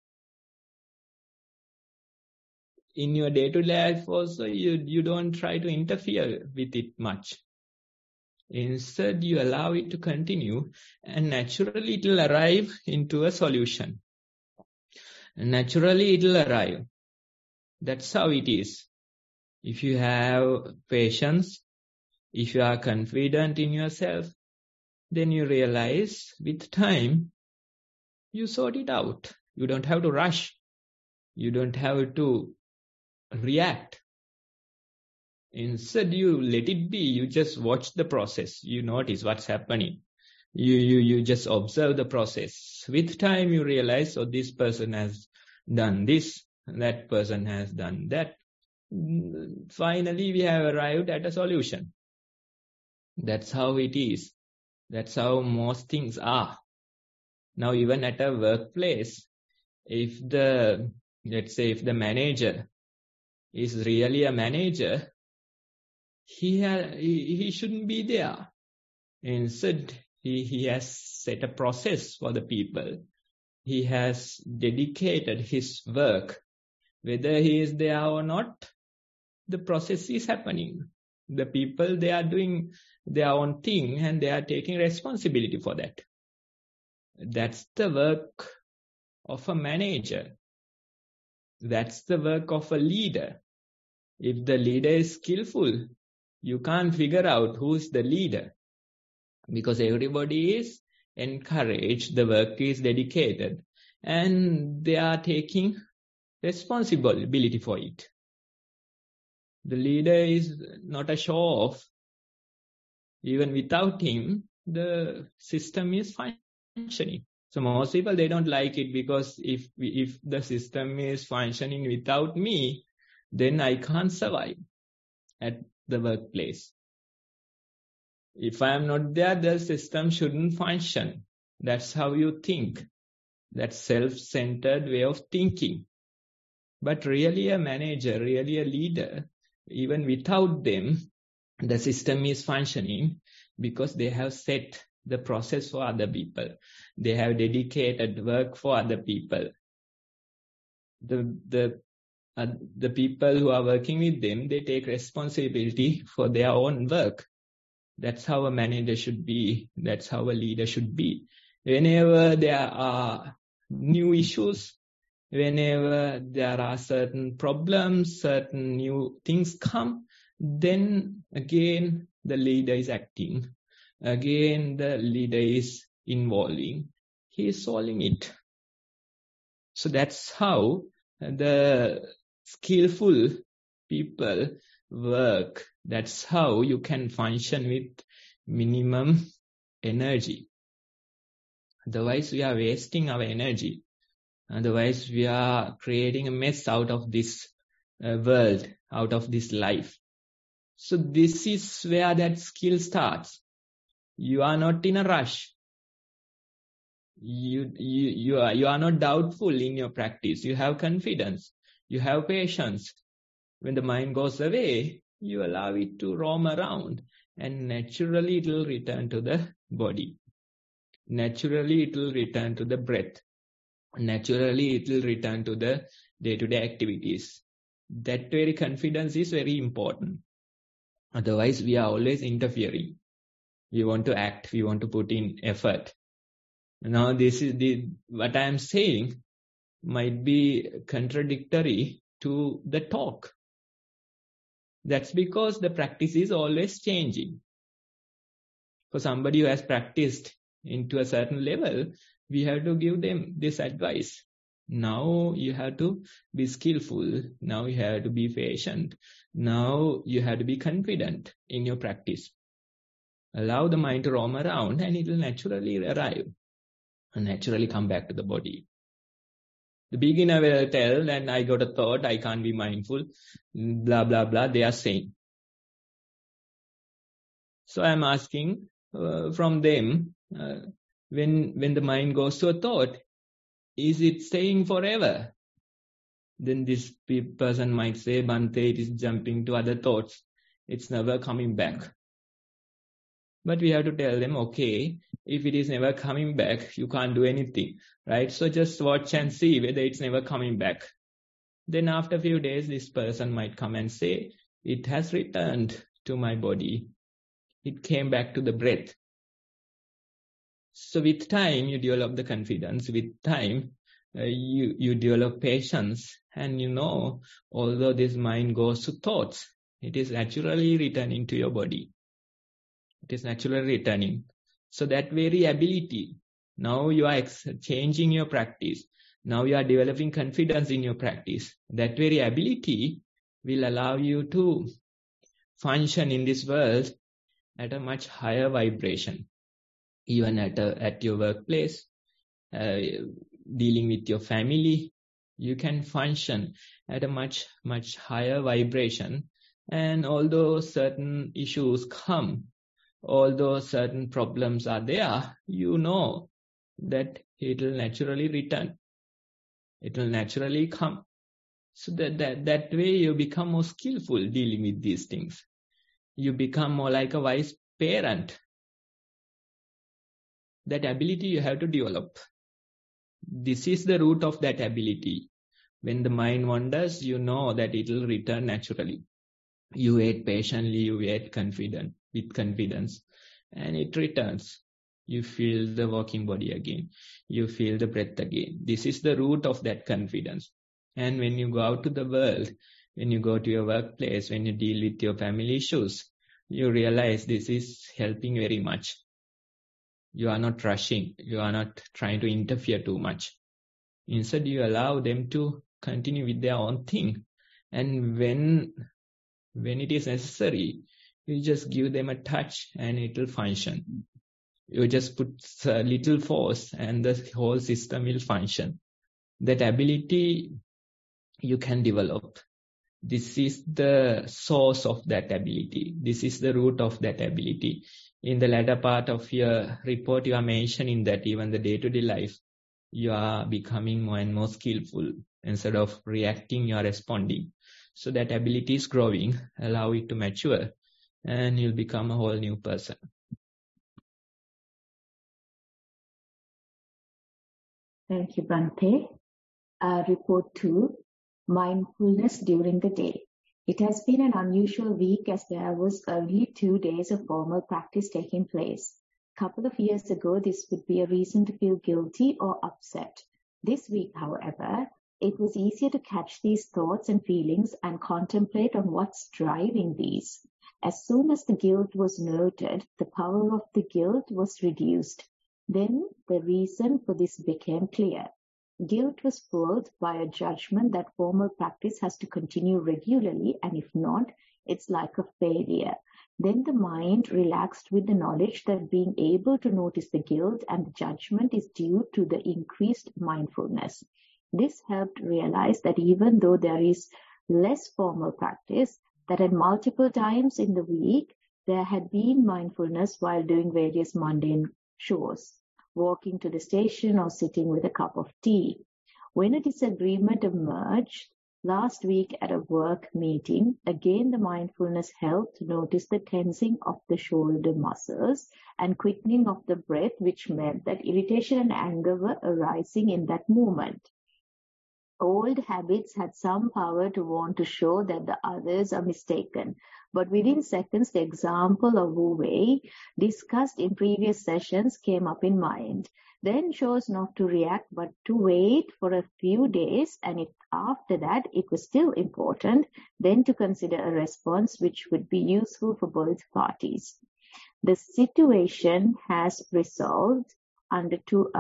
In your day-to-day life also, you don't try to interfere with it much. Instead, you allow it to continue, and naturally it will arrive into a solution. Naturally it will arrive. That's how it is. If you have patience, if you are confident in yourself, then you realize with time, you sort it out. You don't have to rush. You don't have to react. Instead, you let it be. You just watch the process. You notice what's happening. You just observe the process. With time, you realize, oh, this person has done this, that person has done that. Finally, we have arrived at a solution. That's how it is. That's how most things are. Now, even at a workplace, let's say if the manager is really a manager, he shouldn't be there. Instead, he has set a process for the people. He has dedicated his work. Whether he is there or not, the process is happening. The people, they are doing their own thing and they are taking responsibility for that. That's the work of a manager. That's the work of a leader. If the leader is skillful, you can't figure out who's the leader. Because everybody is encouraged, the work is dedicated, and they are taking responsibility for it. The leader is not a show-off. Even without him, the system is functioning. So most people, they don't like it because if the system is functioning without me, then I can't survive at the workplace. If I am not there, the system shouldn't function. That's how you think. That's self-centered way of thinking. But really a manager, really a leader, even without them, the system is functioning because they have set the process for other people. They have dedicated work for other people. The people who are working with them, they take responsibility for their own work. That's how a manager should be. That's how a leader should be. Whenever there are new issues, Whenever there are certain problems, certain new things come, then again the leader is acting. Again the leader is involving. He is solving it. So that's how the skillful people work. That's how you can function with minimum energy. Otherwise, we are wasting our energy. Otherwise, we are creating a mess out of this world, out of this life. So this is where that skill starts. You are not in a rush. You are not doubtful in your practice. You have confidence. You have patience. When the mind goes away, you allow it to roam around, and naturally it will return to the body. Naturally it will return to the breath. Naturally it will return to the day-to-day activities. That very confidence is very important. Otherwise, we are always interfering. We want to act. We want to put in effort. Now, this is what I am saying might be contradictory to the talk. That's because the practice is always changing. For somebody who has practiced into a certain level, we have to give them this advice. Now you have to be skillful. Now you have to be patient. Now you have to be confident in your practice. Allow the mind to roam around and it will naturally arrive and naturally come back to the body. The beginner will tell that I got a thought, I can't be mindful, blah, blah, blah, they are saying. So I am asking from them, when the mind goes to a thought, is it staying forever? Then this person might say, Bhante, it is jumping to other thoughts. It's never coming back. But we have to tell them, okay, if it is never coming back, you can't do anything, right? So just watch and see whether it's never coming back. Then after a few days, this person might come and say, it has returned to my body. It came back to the breath. So with time, you develop the confidence. With time, you develop patience. And you know, although this mind goes to thoughts, it is naturally returning to your body. It is naturally returning. So that very ability, now you are changing your practice. Now you are developing confidence in your practice. That very ability will allow you to function in this world at a much higher vibration. Even at your workplace, dealing with your family, you can function at a much, much higher vibration. And although certain issues come, although certain problems are there, you know that it will naturally return. It will naturally come. So that way you become more skillful dealing with these things. You become more like a wise parent. That ability you have to develop. This is the root of that ability. When the mind wanders, you know that it will return naturally. You wait patiently, you wait with confidence, and it returns. You feel the walking body again. You feel the breath again. This is the root of that confidence. And when you go out to the world, when you go to your workplace, when you deal with your family issues, you realize this is helping very much. You are not rushing. You are not trying to interfere too much. Instead, you allow them to continue with their own thing. And when it is necessary, you just give them a touch and it will function. You just put a little force and the whole system will function. That ability you can develop. This is the source of that ability. This is the root of that ability. In the latter part of your report, you are mentioning that even the day-to-day life, you are becoming more and more skillful. Instead of reacting, you are responding. So that ability is growing. Allow it to mature and you'll become a whole new person. Thank you, Bhante. Report 2, mindfulness during the day. It has been an unusual week as there was only 2 days of formal practice taking place. A couple of years ago, this would be a reason to feel guilty or upset. This week, however, It was easier to catch these thoughts and feelings and contemplate on what's driving these. As soon as the guilt was noted, the power of the guilt was reduced. Then the reason for this became clear. Guilt was fueled by a judgment that formal practice has to continue regularly, and if not, it's like a failure. Then the mind relaxed with the knowledge that being able to notice the guilt and the judgment is due to the increased mindfulness. This helped realize that even though there is less formal practice, that at multiple times in the week, there had been mindfulness while doing various mundane chores, walking to the station or sitting with a cup of tea. When a disagreement emerged last week at a work meeting, again the mindfulness helped notice the tensing of the shoulder muscles and quickening of the breath, which meant that irritation and anger were arising in that moment. Old habits had some power to want to show that the others are mistaken. But within seconds, the example of Wu Wei, discussed in previous sessions, came up in mind. Then chose not to react, but to wait for a few days, and if after that it was still important, then to consider a response which would be useful for both parties. The situation had resolved under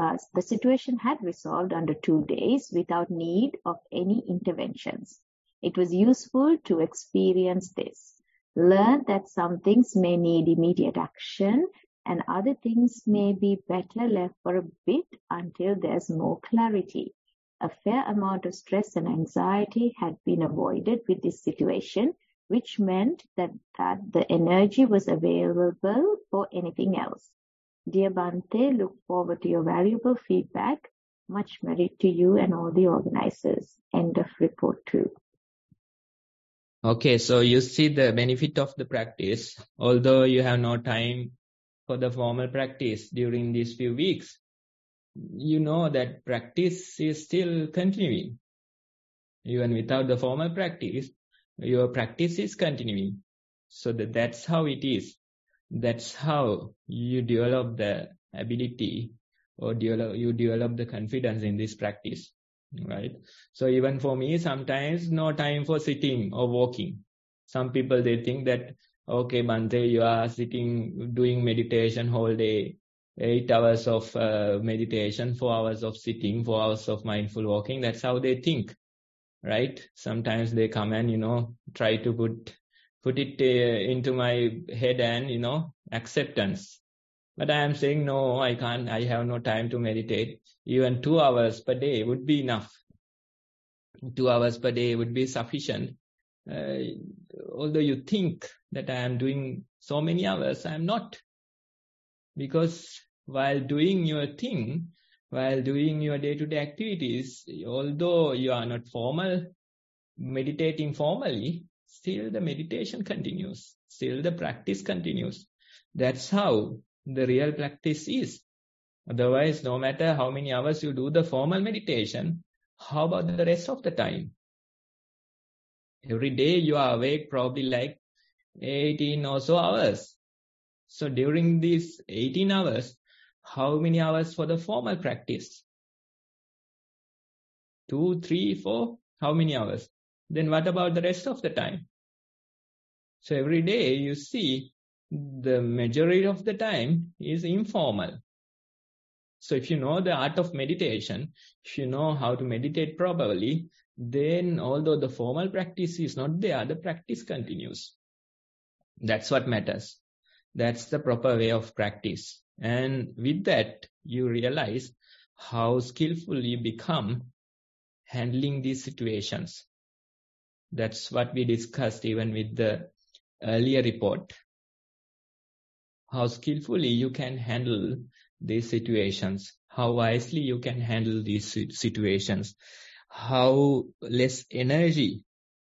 2 days without need of any interventions. It was useful to experience this. Learn that some things may need immediate action and other things may be better left for a bit until there's more clarity. A fair amount of stress and anxiety had been avoided with this situation, which meant that the energy was available for anything else. Dear Bhante, look forward to your valuable feedback. Much merit to you and all the organizers. End of report 2. Okay, so you see the benefit of the practice. Although you have no time for the formal practice during these few weeks, you know that practice is still continuing. Even without the formal practice, your practice is continuing. So that's how it is. That's how you develop the ability or you develop the confidence in this practice, right? So even for me, sometimes no time for sitting or walking. Some people, they think that, okay, Bhante, you are sitting, doing meditation whole day, 8 hours of meditation, 4 hours of sitting, 4 hours of mindful walking. That's how they think, right? Sometimes they come and, try to put it into my head and, acceptance. But I am saying, no, I can't. I have no time to meditate. Even 2 hours per day would be enough. 2 hours per day would be sufficient. Although you think that I am doing so many hours, I am not. Because while doing your thing, while doing your day-to-day activities, although you are not meditating formally, still the meditation continues. Still the practice continues. That's how the real practice is. Otherwise, no matter how many hours you do the formal meditation, how about the rest of the time? Every day you are awake probably like 18 or so hours. So during these 18 hours, how many hours for the formal practice? 2, 3, 4, how many hours? Then what about the rest of the time? So every day you see the majority of the time is informal. So if you know the art of meditation, if you know how to meditate properly, then although the formal practice is not there, the practice continues. That's what matters. That's the proper way of practice. And with that, you realize how skillful you become handling these situations. That's what we discussed even with the earlier report. How skillfully you can handle these situations, how wisely you can handle these situations, how less energy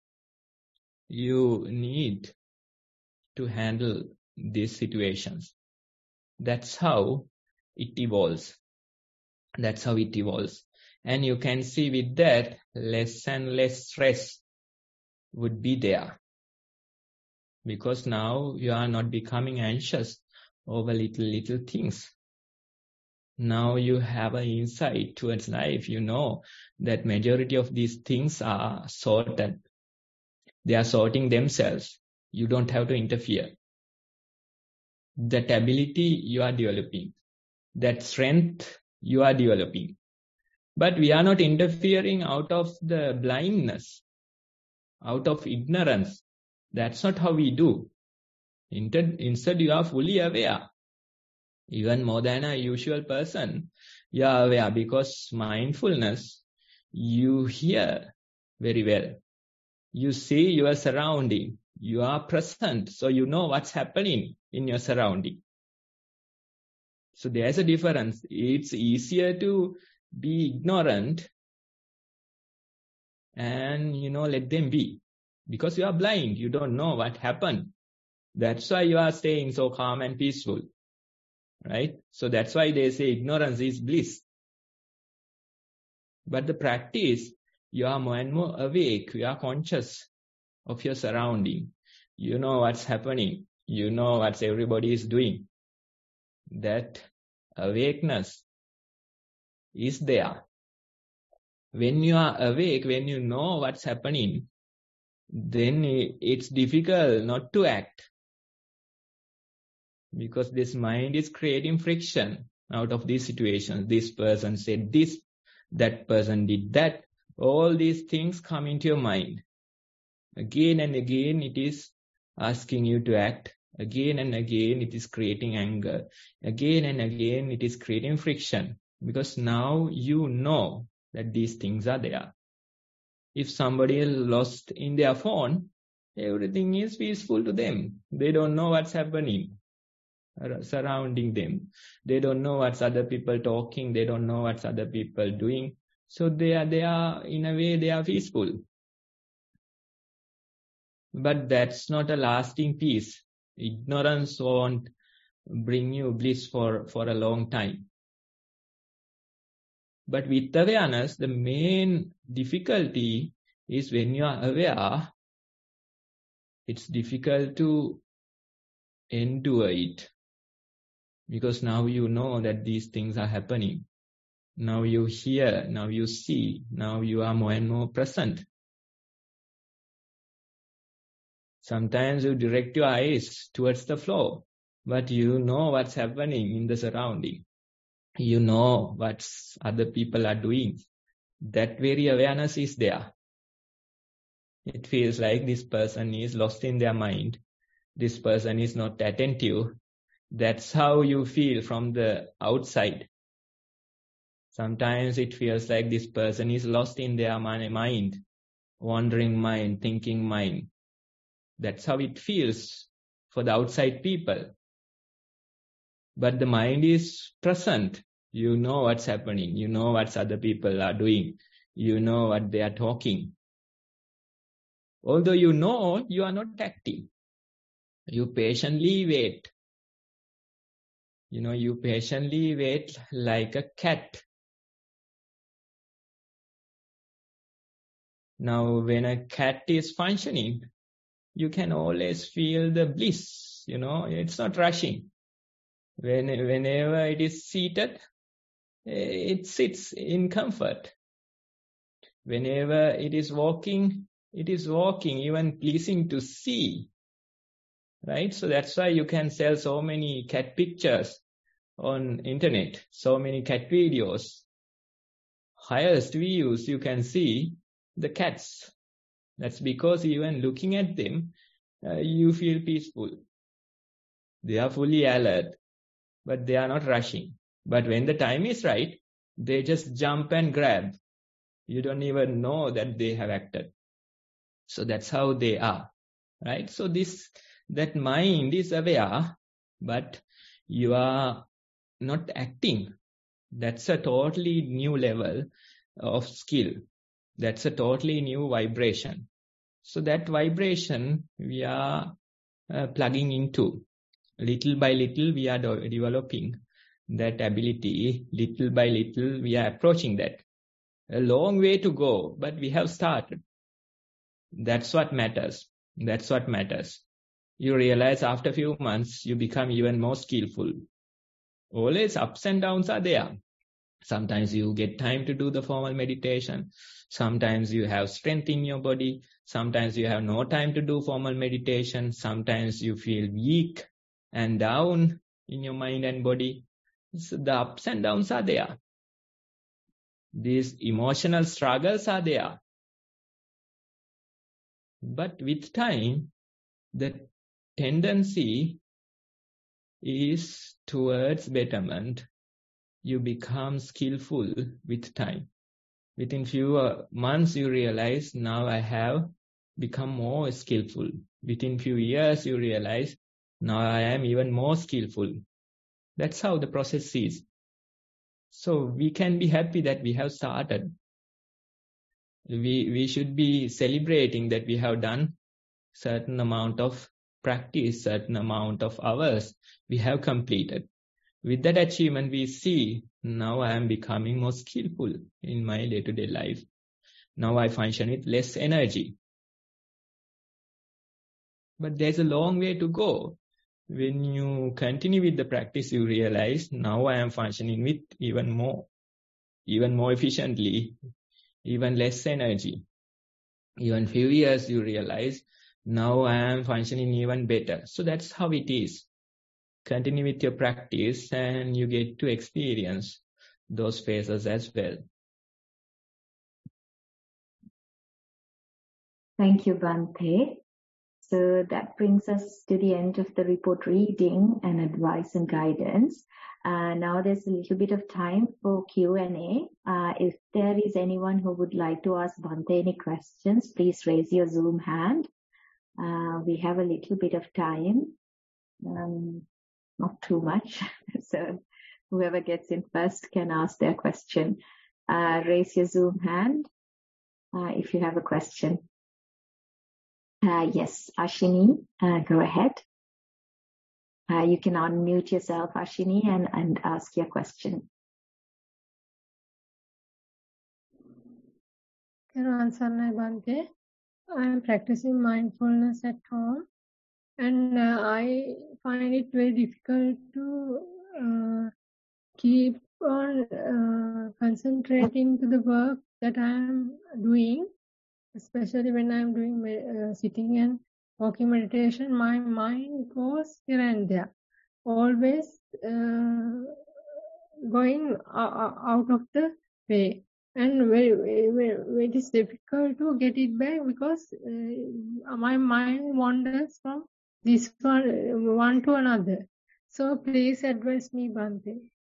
you need to handle these situations. That's how it evolves. That's how it evolves. And you can see with that, less and less stress would be there. Because now you are not becoming anxious over little things. Now you have an insight towards life. You know that majority of these things are sorted. They are sorting themselves. You don't have to interfere. That ability you are developing. That strength you are developing. But we are not interfering out of the blindness, out of ignorance. That's not how we do. Instead, you are fully aware. Even more than a usual person, you are aware, because mindfulness, you hear very well. You see your surrounding. You are present, so you know what's happening in your surrounding. So there's a difference. It's easier to be ignorant and, let them be. Because you are blind. You don't know what happened. That's why you are staying so calm and peaceful. Right? So that's why they say ignorance is bliss. But the practice, you are more and more awake. You are conscious of your surrounding. You know what's happening. You know what everybody is doing. That awakeness is there. When you are awake, when you know what's happening, then it's difficult not to act. Because this mind is creating friction out of these situations. This person said this, that person did that. All these things come into your mind. Again and again it is asking you to act. Again and again it is creating anger. Again and again it is creating friction. Because now you know that these things are there. If somebody is lost in their phone, everything is peaceful to them. They don't know what's happening surrounding them. They don't know what's other people talking. They don't know what's other people doing. So they are in a way, they are peaceful. But that's not a lasting peace. Ignorance won't bring you bliss for a long time. But with awareness, the main difficulty is when you are aware, it's difficult to endure it. Because now you know that these things are happening. Now you hear, now you see, now you are more and more present. Sometimes you direct your eyes towards the floor, but you know what's happening in the surrounding. You know what other people are doing. That very awareness is there. It feels like this person is lost in their mind. This person is not attentive. That's how you feel from the outside. Sometimes it feels like this person is lost in their mind, wandering mind, thinking mind. That's how it feels for the outside people. But the mind is present. You know what's happening. You know what other people are doing. You know what they are talking. Although you know, you are not acting. You patiently wait. You patiently wait like a cat. Now, when a cat is functioning, you can always feel the bliss. It's not rushing. Whenever it is seated, it sits in comfort. Whenever it is walking, even pleasing to see. Right? So that's why you can sell so many cat pictures on internet, so many cat videos. Highest views you can see the cats. That's because even looking at them, you feel peaceful. They are fully alert, but they are not rushing. But when the time is right, they just jump and grab. You don't even know that they have acted. So that's how they are, right? So that mind is aware, but you are not acting. That's a totally new level of skill. That's a totally new vibration. So that vibration we are plugging into. Little by little we are developing that ability. Little by little we are approaching that. A long way to go, but we have started. That's what matters. That's what matters. You realize after a few months, you become even more skillful. Always ups and downs are there. Sometimes you get time to do the formal meditation. Sometimes you have strength in your body. Sometimes you have no time to do formal meditation. Sometimes you feel weak and down in your mind and body. So the ups and downs are there. These emotional struggles are there. But with time, the tendency is towards betterment. You become skillful with time. Within few months, you realize, now I have become more skillful. Within few years, you realize, now I am even more skillful. That's how the process is. So we can be happy that we have started. We should be celebrating that we have done certain amount of practice, certain amount of hours we have completed. With that achievement, we see, now I am becoming more skillful in my day-to-day life. Now I function with less energy. But there's a long way to go. When you continue with the practice, you realize, now I am functioning with even more efficiently, even less energy. Even few years, you realize, now I am functioning even better. So that's how it is. Continue with your practice and you get to experience those phases as well. Thank you, Bhante. So that brings us to the end of the report reading and advice and guidance. Now there's a little bit of time for Q&A. If there is anyone who would like to ask Bhante any questions, please raise your Zoom hand. We have a little bit of time, not too much. So whoever gets in first can ask their question. Raise your Zoom hand if you have a question. Yes, Ashini, go ahead. You can unmute yourself, Ashini, and ask your question. Sarnai Bhante. I am practicing mindfulness at home, and I find it very difficult to keep on concentrating to the work that I am doing, especially when I am doing sitting and walking meditation. My mind goes here and there, always going out of the way. And it is difficult to get it back because my mind wanders from this one to another. So please advise me, Bhante.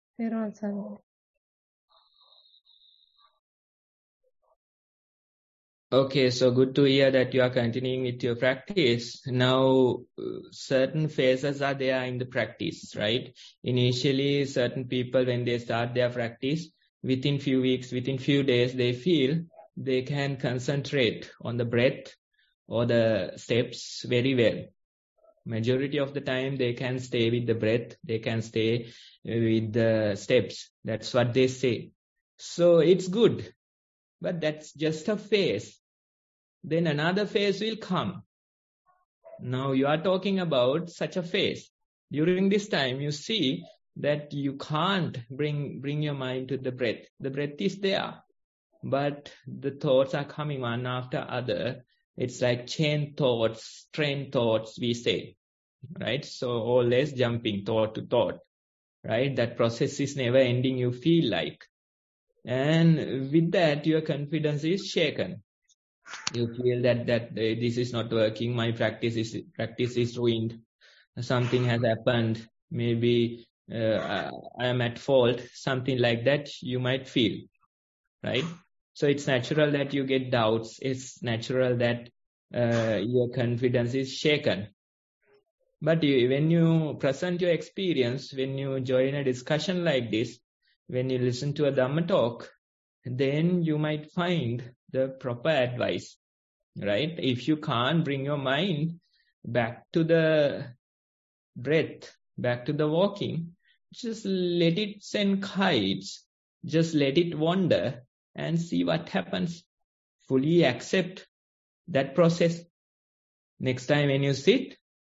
Okay, so good to hear that you are continuing with your practice. Now, certain phases are there in the practice, right? Initially, certain people, when they start their practice, within few weeks, within few days, they feel they can concentrate on the breath or the steps very well. Majority of the time, they can stay with the breath, they can stay with the steps. That's what they say. So it's good, but that's just a phase. Then another phase will come. Now you are talking about such a phase. During this time, you see that you can't bring your mind to the breath. The breath is there, but the thoughts are coming one after other. It's like chain thoughts, train thoughts, we say, right? So always jumping thought to thought, right? That process is never ending, you feel like. And with that, your confidence is shaken. You feel that this is not working, my practice is ruined, something has happened, maybe I am at fault, something like that you might feel, right? So it's natural that you get doubts. It's natural that your confidence is shaken. But when you present your experience, when you join a discussion like this, when you listen to a Dhamma talk, then you might find the proper advice, right? If you can't bring your mind back to the breath, back to the walking, just let it send kites, just let it wander and see what happens. Fully accept that process. Next time when you sit,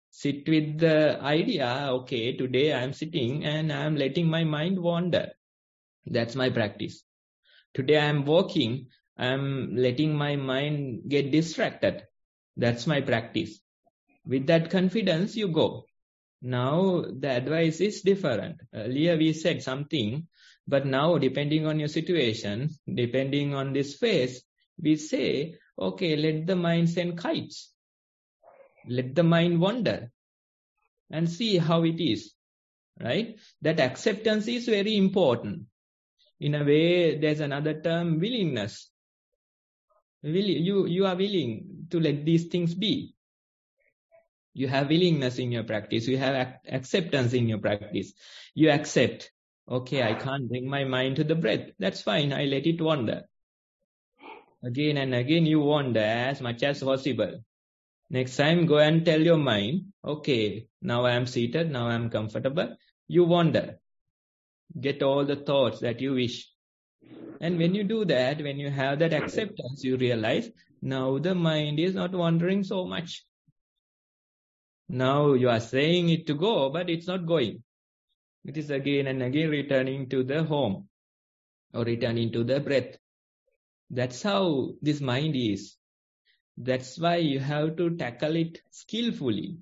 Sit with the idea, okay, today I'm sitting and I'm letting my mind wander. That's my practice. Today I'm walking, I'm letting my mind get distracted. That's my practice. With that confidence, you go. Now the advice is different. Earlier we said something, but now depending on your situation, depending on this phase, we say, okay, let the mind send kites. Let the mind wander and see how it is, right? That acceptance is very important. In a way, there's another term, willingness. You are willing to let these things be. You have willingness in your practice. You have acceptance in your practice. You accept, okay, I can't bring my mind to the breath. That's fine. I let it wander. Again and again, you wander as much as possible. Next time, go and tell your mind, okay, now I am seated. Now I am comfortable. You wander. Get all the thoughts that you wish. And when you do that, when you have that acceptance, you realize now the mind is not wandering so much. Now you are saying it to go, but it's not going. It is again and again returning to the home or returning to the breath. That's how this mind is. That's why you have to tackle it skillfully.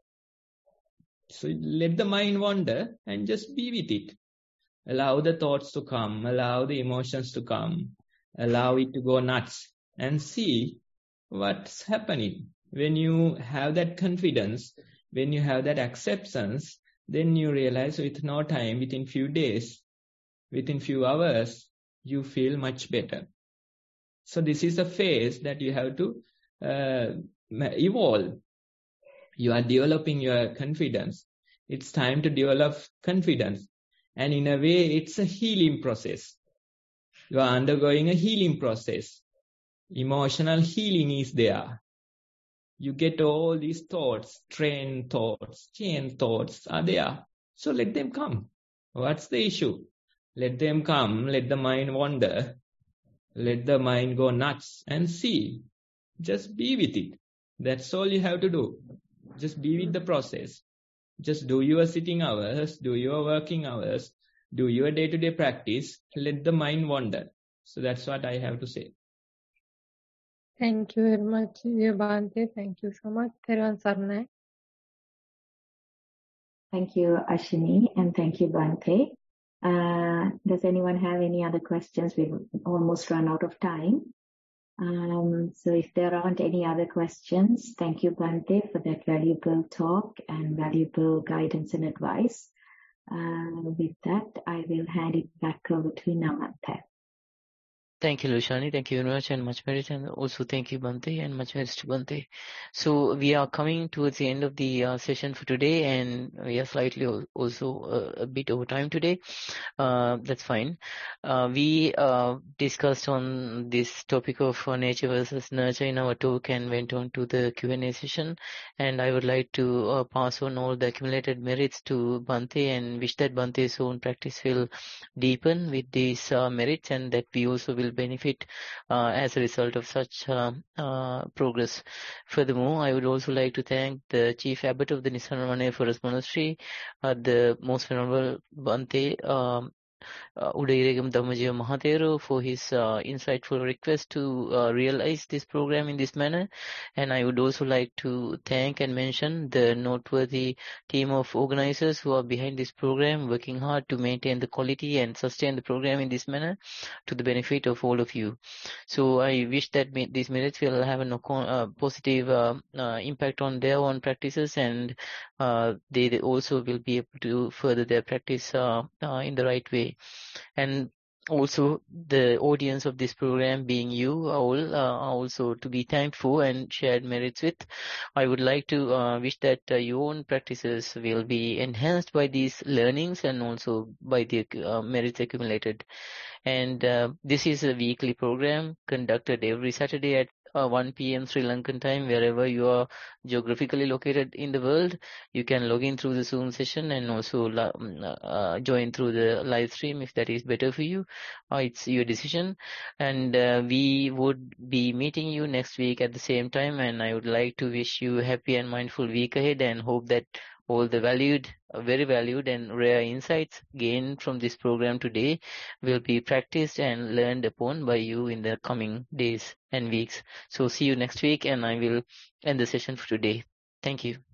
So let the mind wander and just be with it. Allow the thoughts to come, allow the emotions to come, allow it to go nuts and see what's happening. When you have that confidence, when you have that acceptance, then you realize with no time, within few days, within few hours, you feel much better. So this is a phase that you have to evolve. You are developing your confidence. It's time to develop confidence. And in a way, it's a healing process. You are undergoing a healing process. Emotional healing is there. You get all these thoughts, trained thoughts, chain thoughts are there. So let them come. What's the issue? Let them come. Let the mind wander. Let the mind go nuts and see. Just be with it. That's all you have to do. Just be with the process. Just do your sitting hours, do your working hours, do your day-to-day practice. Let the mind wander. So that's what I have to say. Thank you very much, dear Bhante. Thank you so much. Theruvan Saranai. Thank you, Ashini, and thank you, Bhante. Does anyone have any other questions? We've almost run out of time. So if there aren't any other questions, thank you, Bhante, for that valuable talk and valuable guidance and advice. With that, I will hand it back over to Namantha. Thank you, Lushani. Thank you very much and much merit. And also thank you, Bhante, and much merit to Bhante. So we are coming towards the end of the session for today, and we are slightly also a bit over time today. That's fine. We discussed on this topic of nature versus nurture in our talk and went on to the Q&A session. And I would like to pass on all the accumulated merits to Bhante and wish that Bhante's own practice will deepen with these merits and that we also will benefit as a result of such progress. Furthermore, I would also like to thank the Chief Abbot of the Nisarnavane Forest Monastery, the Most Venerable Bhante Udairegam Dhammajiva Mahatero for his insightful request to realize this program in this manner. And I would also like to thank and mention the noteworthy team of organizers who are behind this program, working hard to maintain the quality and sustain the program in this manner to the benefit of all of you. So I wish that these merits will have a positive impact on their own practices, and they also will be able to further their practice in the right way. And also the audience of this program being you all are also to be thanked for and shared merits with. I would like to wish that your own practices will be enhanced by these learnings and also by the merits accumulated. And this is a weekly program conducted every Saturday at 1 p.m. Sri Lankan time, wherever you are geographically located in the world. You can log in through the Zoom session and also join through the live stream if that is better for you. It's your decision. And we would be meeting you next week at the same time, and I would like to wish you a happy and mindful week ahead, and hope that all the very valued and rare insights gained from this program today will be practiced and learned upon by you in the coming days and weeks. So see you next week, and I will end the session for today. Thank you.